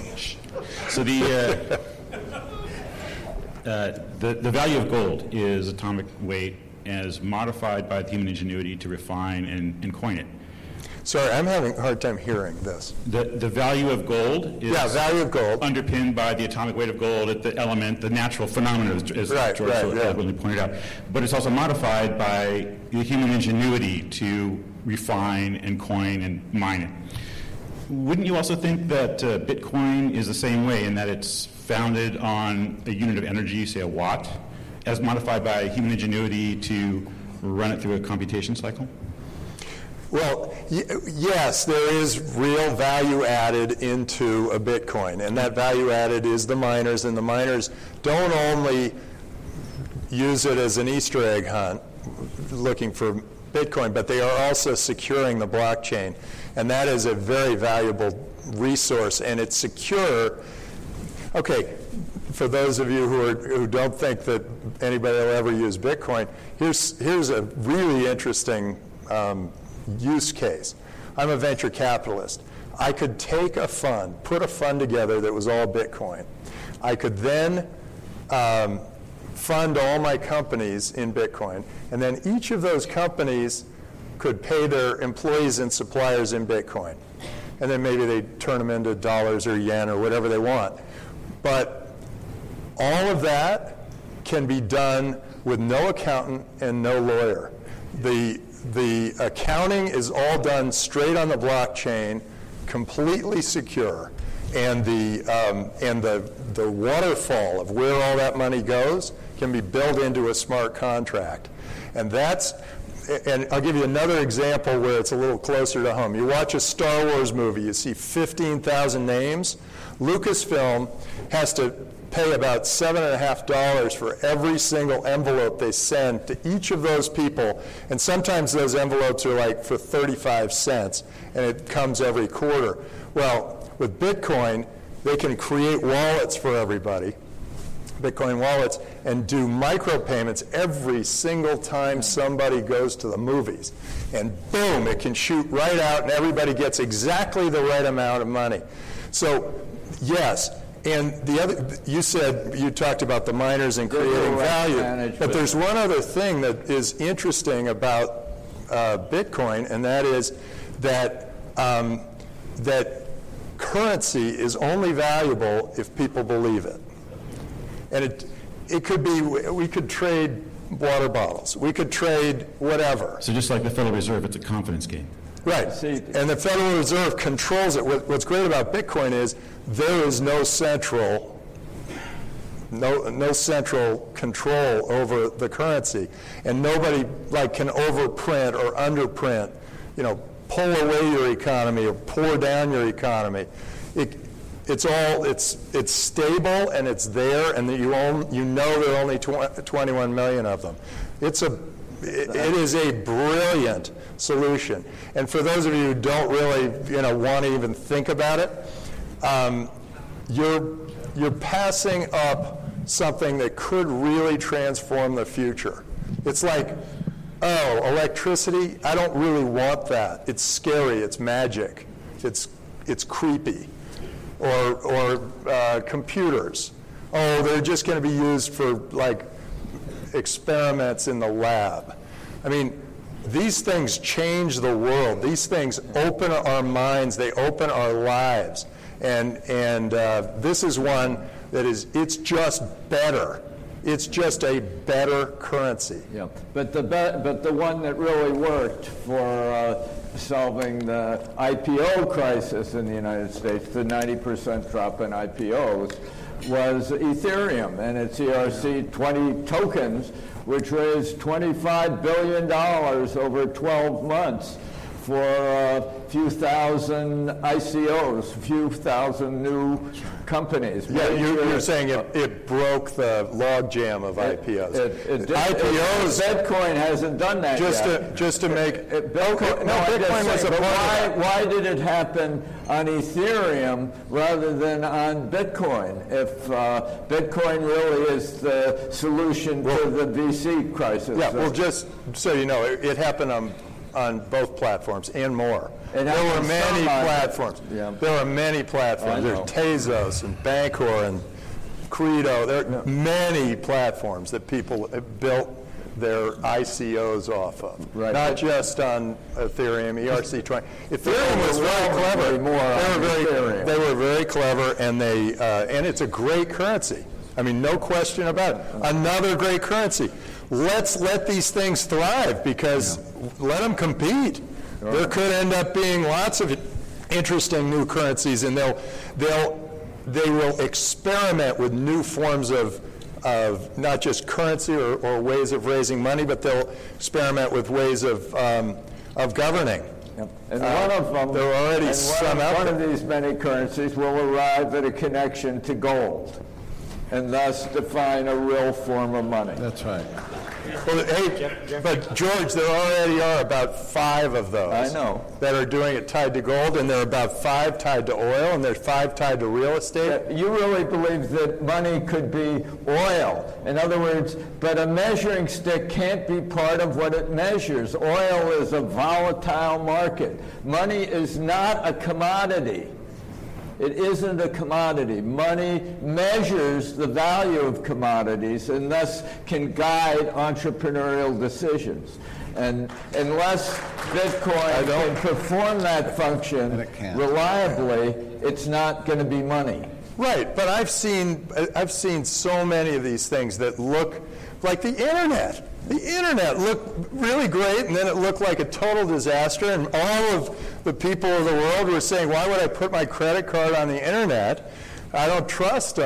the value of gold is atomic weight as modified by the human ingenuity to refine and coin it. Sorry, I'm having a hard time hearing this. The value of gold is value of gold. underpinned by the atomic weight of gold at the element, the natural phenomenon, as George eloquently pointed out. But it's also modified by the human ingenuity to refine and coin and mine it. Wouldn't you also think that Bitcoin is the same way in that it's founded on a unit of energy, say a watt, as modified by human ingenuity to run it through a computation cycle? Well, yes, there is real value added into a Bitcoin, and that value added is the miners, and the miners don't only use it as an Easter egg hunt looking for Bitcoin, but they are also securing the blockchain, and that is a very valuable resource, and it's secure. Okay, for those of you who don't think that anybody will ever use Bitcoin, here's a really interesting use case. I'm a venture capitalist. I could take a fund, put a fund together that was all Bitcoin. I could then fund all my companies in Bitcoin, and then each of those companies could pay their employees and suppliers in Bitcoin. And then maybe they turn them into dollars or yen or whatever they want. But all of that can be done with no accountant and no lawyer. The accounting is all done straight on the blockchain, completely secure, and the waterfall of where all that money goes can be built into a smart contract. And that's and I'll give you another example where it's a little closer to home. You watch a Star Wars movie, you see 15,000 names. Lucasfilm has to pay about $7.50 for every single envelope they send to each of those people, and sometimes those envelopes are like for 35 cents, and it comes every quarter. Well, with Bitcoin, they can create wallets for everybody, Bitcoin wallets, and do micropayments every single time somebody goes to the movies. And boom, it can shoot right out, and everybody gets exactly the right amount of money. So, yes. And the other, you talked about the miners and creating value, but there's one other thing that is interesting about Bitcoin, and that is that that currency is only valuable if people believe it. And it could be, we could trade water bottles, we could trade whatever. So just like the Federal Reserve, it's a confidence game. Right, and the Federal Reserve controls it. What's great about Bitcoin is there is no central control over the currency, and nobody can overprint or underprint, pull away your economy or pour down your economy. It's stable and it's there, and you know there are only 21 million of them. It is a brilliant solution. And for those of you who don't really, want to even think about it, you're passing up something that could really transform the future. It's like, oh, electricity, I don't really want that. It's scary, it's magic, it's creepy. Or computers. Oh, they're just going to be used for experiments in the lab. I mean, these things change the world. These things open our minds. They open our lives. And this is one that it's just better. It's just a better currency. Yeah, but the one that really worked for solving the IPO crisis in the United States, the 90% drop in IPOs, was Ethereum and its ERC-20 tokens, which raised $25 billion over 12 months for a few thousand ICOs, a few thousand new companies. Yeah, you're saying it broke the logjam of IPOs. IPOs. Bitcoin hasn't done that yet. Just to make Bitcoin. Bitcoin was a part of it. Why did it happen on Ethereum rather than on Bitcoin? If Bitcoin really is the solution to the VC crisis. Yeah. Well, just so you know, it happened on both platforms and more. There were many platforms. Yeah. There are many platforms. There's Tezos and Bancor and Credo. There are many platforms that people have built their ICOs off of. Right. Not just on Ethereum, ERC-20. Ethereum was very clever. They were very clever, and and it's a great currency. I mean, no question about it. Another great currency. Let's let these things thrive, because let them compete. There could end up being lots of interesting new currencies, and they will experiment with new forms of not just currency or ways of raising money, but they'll experiment with ways of governing. Yep. And one of them, there are already some out there. One of these many currencies will arrive at a connection to gold, and thus define a real form of money. That's right. Well, hey, but George, there already are about 5 of those. I know. That are doing it tied to gold, and there are about 5 tied to oil, and there's 5 tied to real estate. You really believe that money could be oil. In other words, but a measuring stick can't be part of what it measures. Oil is a volatile market. Money is not a commodity. It isn't a commodity. Money measures the value of commodities and thus can guide entrepreneurial decisions. And unless Bitcoin can perform that function reliably, it's not going to be money. Right, but I've seen so many of these things that look like the internet. The internet looked really great, and then it looked like a total disaster, and all of the people of the world were saying, why would I put my credit card on the internet? I don't trust them.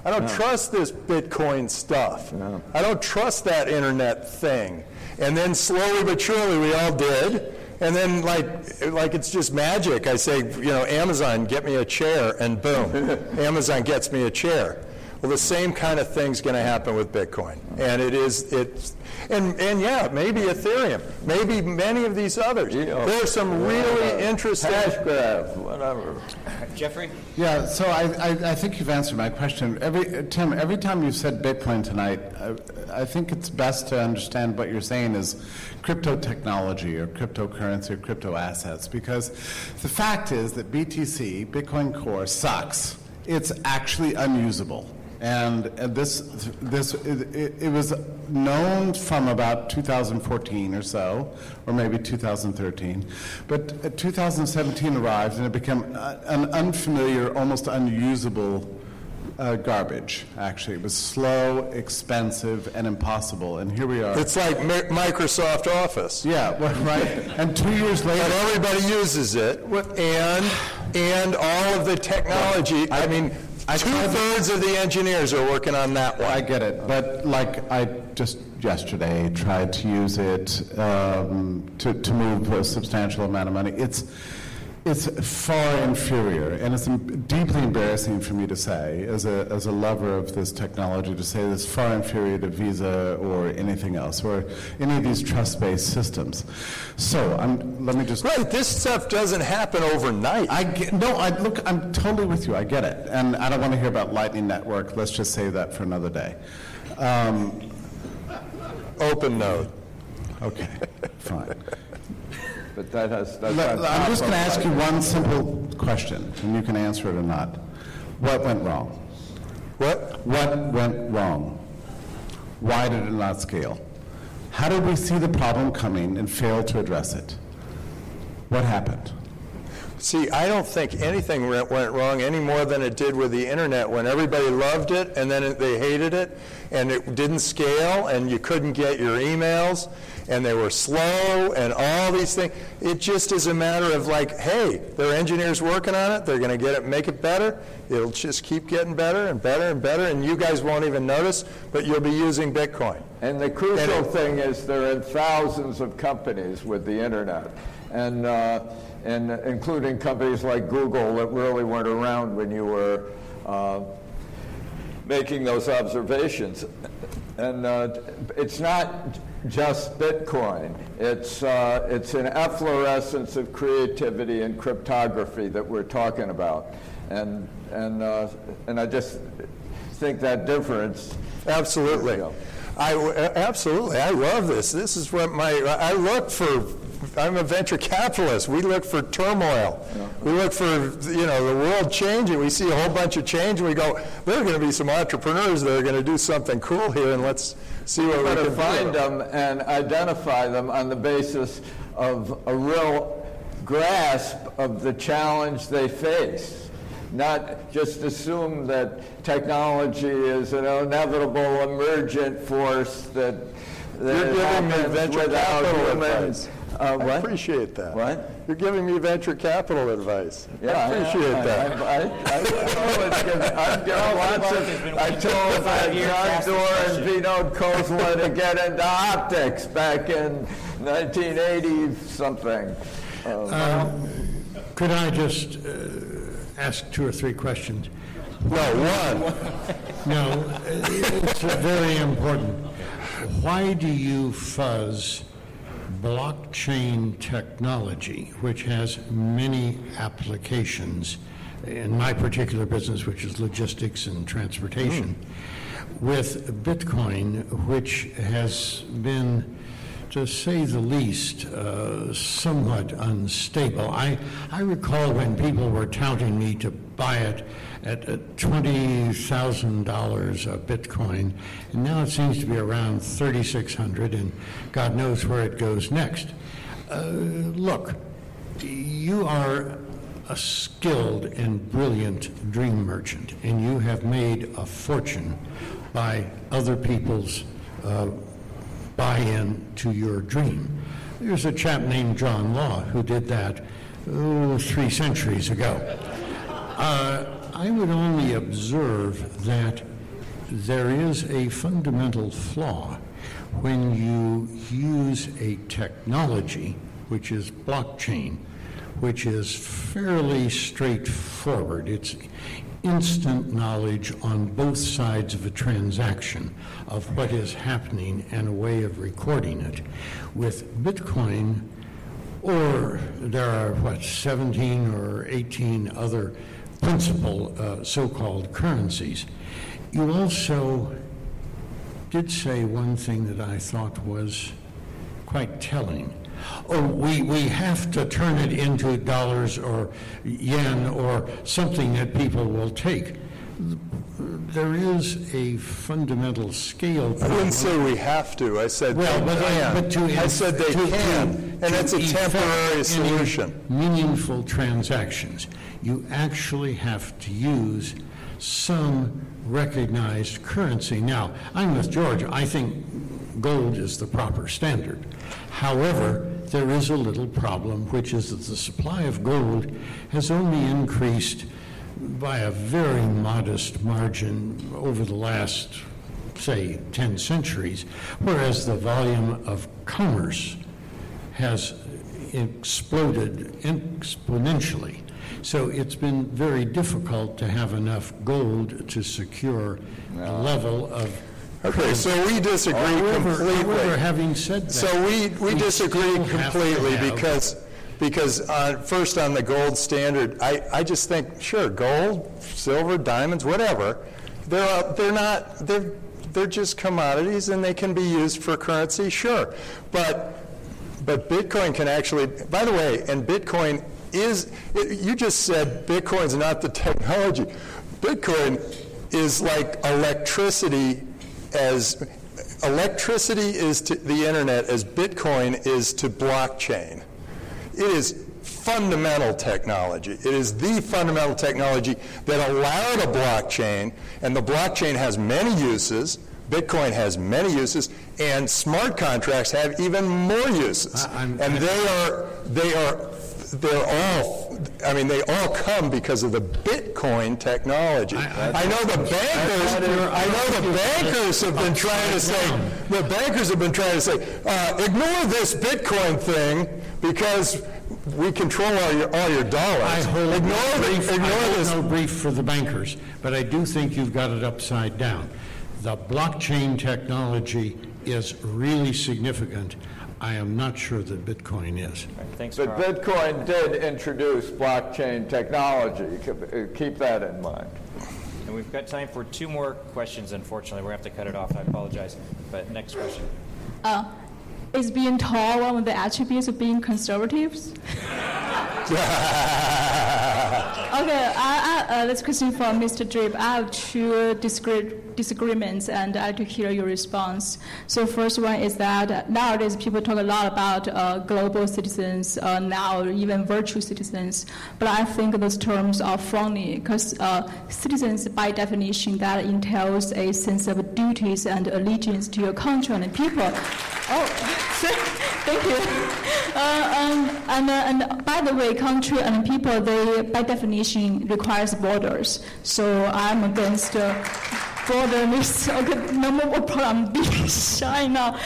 I don't trust this Bitcoin stuff. No. I don't trust that internet thing. And then slowly but surely we all did. And then like it's just magic. I say, Amazon, get me a chair, and boom, Amazon gets me a chair. Well, the same kind of thing's going to happen with Bitcoin. And and yeah, maybe Ethereum, maybe many of these others. There's some really interesting... Hashgraph, whatever. Jeffrey? Yeah, so I think you've answered my question. Tim, every time you've said Bitcoin tonight, I think it's best to understand what you're saying is crypto technology or cryptocurrency or crypto assets, because the fact is that BTC, Bitcoin Core, sucks. It's actually unusable. And it was known from about 2014 or so, or maybe 2013. But 2017 arrived and it became an unfamiliar, almost unusable garbage, actually. It was slow, expensive, and impossible. And here we are. It's like Microsoft Office. Yeah, well, right. And 2 years later... And everybody uses it. And all of the technology, I mean... 2/3 of the engineers are working on that one. I get it, but I just yesterday tried to use it to move a substantial amount of money. It's far inferior, and it's deeply embarrassing for me to say, as a lover of this technology, to say it's far inferior to Visa or anything else, or any of these trust-based systems. So let me just... Right, this stuff doesn't happen overnight. Look, I'm totally with you. I get it, and I don't want to hear about Lightning Network. Let's just save that for another day. Open node. Okay, fine. But that's I'm just going to ask you one simple question, and you can answer it or not. What went wrong? What went wrong? Why did it not scale? How did we see the problem coming and fail to address it? What happened? See, I don't think anything went wrong any more than it did with the internet, when everybody loved it and then they hated it, and it didn't scale, and you couldn't get your emails, and they were slow, and all these things. It just is a matter of like, hey, there are engineers working on it, they're going to make it better. It'll just keep getting better and better and better, and you guys won't even notice, but you'll be using Bitcoin. And the crucial thing is there are thousands of companies with the internet, and including companies like Google that really weren't around when you were making those observations. And it's not just Bitcoin. It's an efflorescence of creativity and cryptography that we're talking about. And I just think that difference. Absolutely. Absolutely. I love this. This is what I'm a venture capitalist. We look for turmoil. Yeah. We look for, the world changing. We see a whole bunch of change, and we go, there are going to be some entrepreneurs that are going to do something cool here, and let's see what we can find them and identify them on the basis of a real grasp of the challenge they face. Not just assume that technology is an inevitable emergent force that you're giving me venture capital advice. I What? appreciate that. What? You're giving me venture capital advice. Yeah, I appreciate that. I told John Doerr and Vinod Khosla to get into optics back in 1980 something. Could I just ask 2 or 3 questions? No, one. No, it's very important. Why do you fuzz blockchain technology, which has many applications in my particular business, which is logistics and transportation, with Bitcoin, which has been, to say the least, somewhat unstable? I recall when people were touting me to buy it at $20,000 a Bitcoin, and now it seems to be around $3,600, and God knows where it goes next. Look, you are a skilled and brilliant dream merchant, and you have made a fortune by other people's buy-in to your dream. There's a chap named John Law who did that 3 centuries ago. I would only observe that there is a fundamental flaw when you use a technology, which is blockchain, which is fairly straightforward. It's instant knowledge on both sides of a transaction of what is happening and a way of recording it. With Bitcoin, or there are, 17 or 18 other principal so-called currencies. You also did say one thing that I thought was quite telling. Oh, we have to turn it into dollars or yen or something that people will take. There is a fundamental scale problem. I didn't say we have to. I said they can. I said they can, and it's a temporary solution. Meaningful transactions. You actually have to use some recognized currency. Now, I'm with George. I think gold is the proper standard. However, there is a little problem, which is that the supply of gold has only increased by a very modest margin over the last, say, 10 centuries, whereas the volume of commerce has exploded exponentially. So it's been very difficult to have enough gold to secure a level of... Okay, so we disagree completely. However, having said that... So we disagree completely because first on the gold standard, I just think, sure, gold, silver, diamonds, whatever, they're just commodities and they can be used for currency, sure. But Bitcoin can actually, by the way, and Bitcoin is, you just said Bitcoin's not the technology. Bitcoin is like electricity is to the internet as Bitcoin is to blockchain. It is fundamental technology. It is the fundamental technology that allowed a blockchain, and the blockchain has many uses. Bitcoin has many uses, and smart contracts have even more uses. They all come because of the Bitcoin technology. I know the bankers have been trying to say, ignore this Bitcoin thing because we control all your dollars. I hold no brief for the bankers, but I do think you've got it upside down. The blockchain technology is really significant. I am not sure that Bitcoin is. Right, thanks, but Carl. Bitcoin did introduce blockchain technology. Keep that in mind. And we've got time for 2 more questions, unfortunately. We're going to have to cut it off. I apologize. But next question. Is being tall one of the attributes of being conservatives? Okay, this question from Mr. Drip. I have 2 disagreements, and I'd like to hear your response. So first one is that nowadays people talk a lot about global citizens, now even virtual citizens, but I think those terms are phony because citizens, by definition, that entails a sense of duties and allegiance to your country and people. Thank you. And by the way, country and people, they by definition requires borders. So I'm against borderless. Okay, no more problem. I'm being shy now.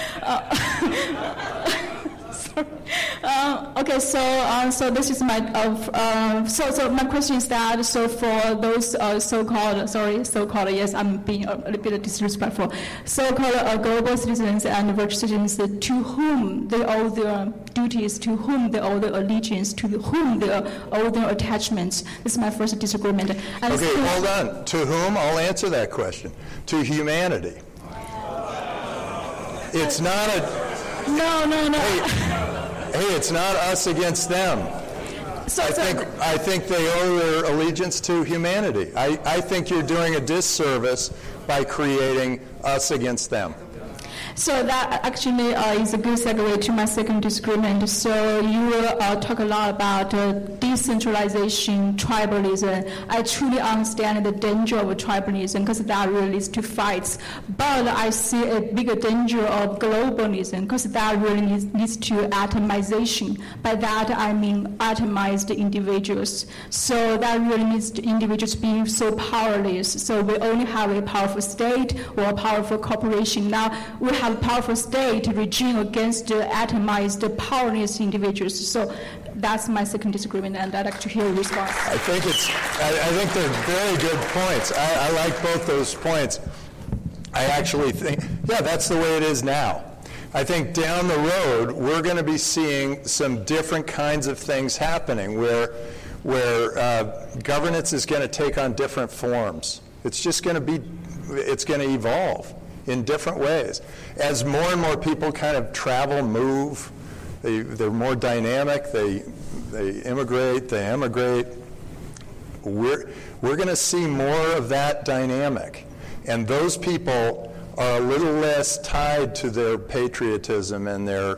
Sorry. Okay, so this is my so my question is that for those so-called yes, I'm being a little bit disrespectful, so-called global citizens and virtual citizens, to whom they owe their duties, to whom they owe their allegiance, to whom they owe their attachments. This is my first disagreement. And okay, hold on. To whom? I'll answer that question. To humanity. It's not a... No. Hey, it's not us against them. I think they owe their allegiance to humanity. I think you're doing a disservice by creating us against them. So that actually is a good segue to my second disagreement. So you talk a lot about decentralization, tribalism. I truly understand the danger of tribalism because that really leads to fights. But I see a bigger danger of globalism because that really leads to atomization. By that I mean atomized individuals. So that really leads to individuals being so powerless. So we only have a powerful state or a powerful corporation. Now we have a powerful state regime against atomized, powerless individuals. So that's my second disagreement, and I'd like to hear your response. I think they're very good points. I like both those points. I actually think, that's the way it is now. I think down the road, we're going to be seeing some different kinds of things happening where governance is going to take on different forms. It's just going to evolve in different ways. As more and more people kind of travel, move, they're more dynamic, they immigrate, they emigrate, we're going to see more of that dynamic. And those people are a little less tied to their patriotism and their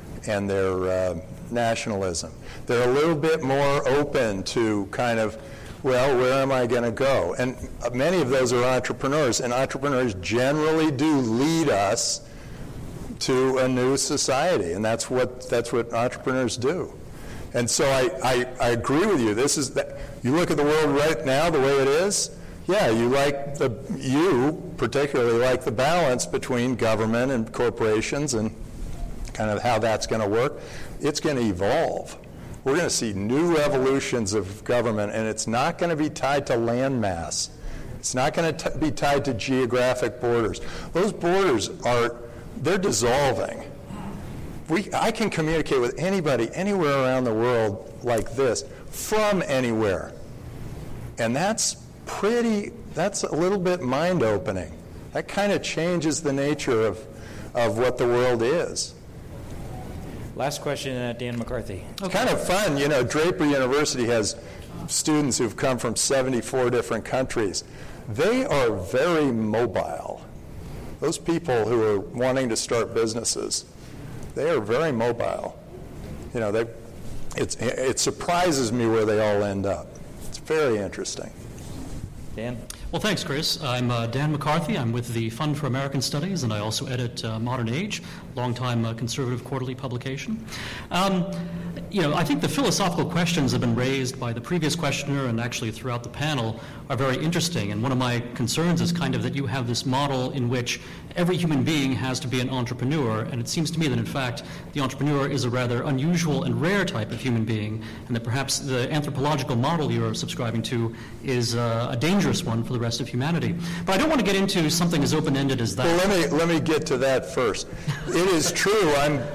nationalism. They're a little bit more open to kind of, well, where am I going to go? And many of those are entrepreneurs, and entrepreneurs generally do lead us to a new society, and that's what entrepreneurs do. And so I agree with you. You look at the world right now the way it is. Yeah, you particularly like the balance between government and corporations and kind of how that's going to work. It's going to evolve. We're going to see new evolutions of government, and it's not going to be tied to land mass. It's not going to be tied to geographic borders. Those borders they're dissolving. I can communicate with anybody anywhere around the world like this from anywhere. And that's a little bit mind-opening. That kind of changes the nature of what the world is. Last question, Dan McCarthy. It's kind of fun. Draper University has students who've come from 74 different countries. They are very mobile. Those people who are wanting to start businesses, they are very mobile. It surprises me where they all end up. It's very interesting. Dan? Well, thanks, Chris. I'm Dan McCarthy. I'm with the Fund for American Studies, and I also edit Modern Age, longtime conservative quarterly publication. I think the philosophical questions that have been raised by the previous questioner and actually throughout the panel are very interesting. And one of my concerns is kind of that you have this model in which every human being has to be an entrepreneur. And it seems to me that, in fact, the entrepreneur is a rather unusual and rare type of human being, and that perhaps the anthropological model you're subscribing to is a dangerous one for the rest of humanity. But I don't want to get into something as open-ended as that. Well, let me get to that first. It is true.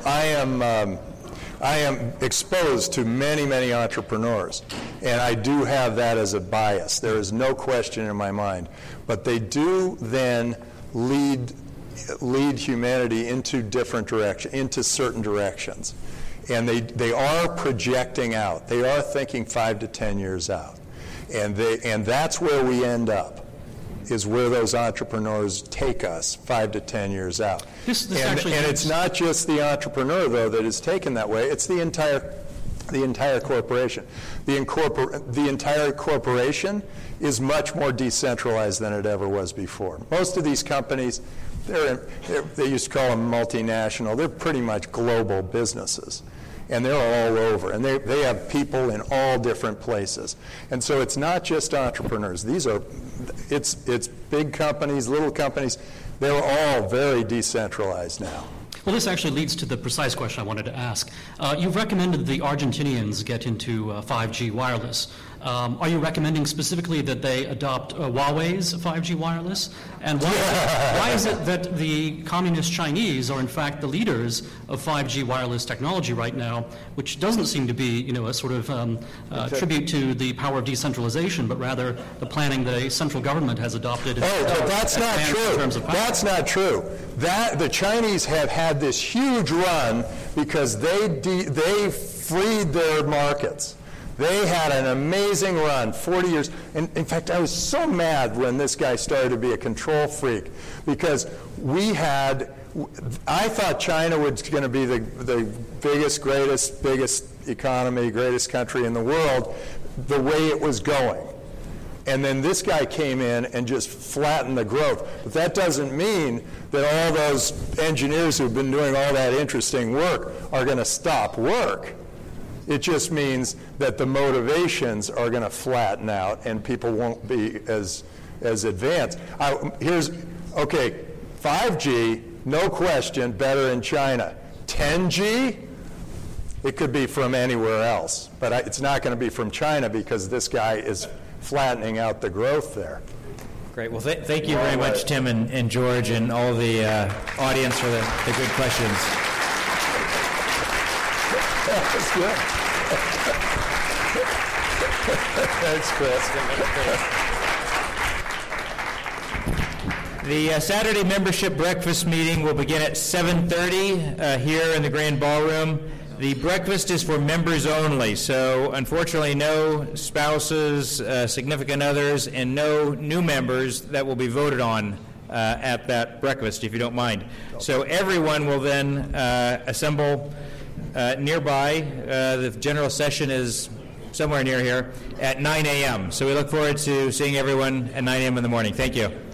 I am exposed to many, many entrepreneurs, and I do have that as a bias. There is no question in my mind. But they do then lead humanity into different directions, into certain directions. And they are projecting out. They are thinking 5 to 10 years out. And that's where we end up, is where those entrepreneurs take us 5 to 10 years out. And it's not just the entrepreneur, though, that is taken that way. It's the entire corporation. The entire corporation is much more decentralized than it ever was before. Most of these companies, they used to call them multinational. They're pretty much global businesses. And they're all over, and they have people in all different places. And so it's not just entrepreneurs. It's big companies, little companies. They're all very decentralized now. Well, this actually leads to the precise question I wanted to ask. You've recommended the Argentinians get into 5G wireless. Are you recommending specifically that they adopt Huawei's 5G wireless? And why is it that the communist Chinese are in fact the leaders of 5G wireless technology right now, which doesn't seem to be, a sort of tribute to the power of decentralization, but rather the planning that a central government has adopted? But that's not true. That's not true. The Chinese have had this huge run because they freed their markets. They had an amazing run, 40 years. And in fact, I was so mad when this guy started to be a control freak because we had I thought China was going to be the biggest, biggest economy, greatest country in the world, the way it was going. And then this guy came in and just flattened the growth. But that doesn't mean that all those engineers who've been doing all that interesting work are going to stop work. It just means that the motivations are going to flatten out and people won't be as advanced. 5G, no question, better in China. 10G, it could be from anywhere else, but it's not going to be from China because this guy is flattening out the growth there. Great. Well, thank you very much, Tim and George, and all the audience for the good questions. That's good. Thanks, Chris. The Saturday membership breakfast meeting will begin at 7:30 here in the Grand Ballroom. The breakfast is for members only, so unfortunately no spouses, significant others, and no new members that will be voted on at that breakfast, if you don't mind. So everyone will then assemble nearby. The general session is somewhere near here at 9 a.m. So we look forward to seeing everyone at 9 a.m. in the morning. Thank you.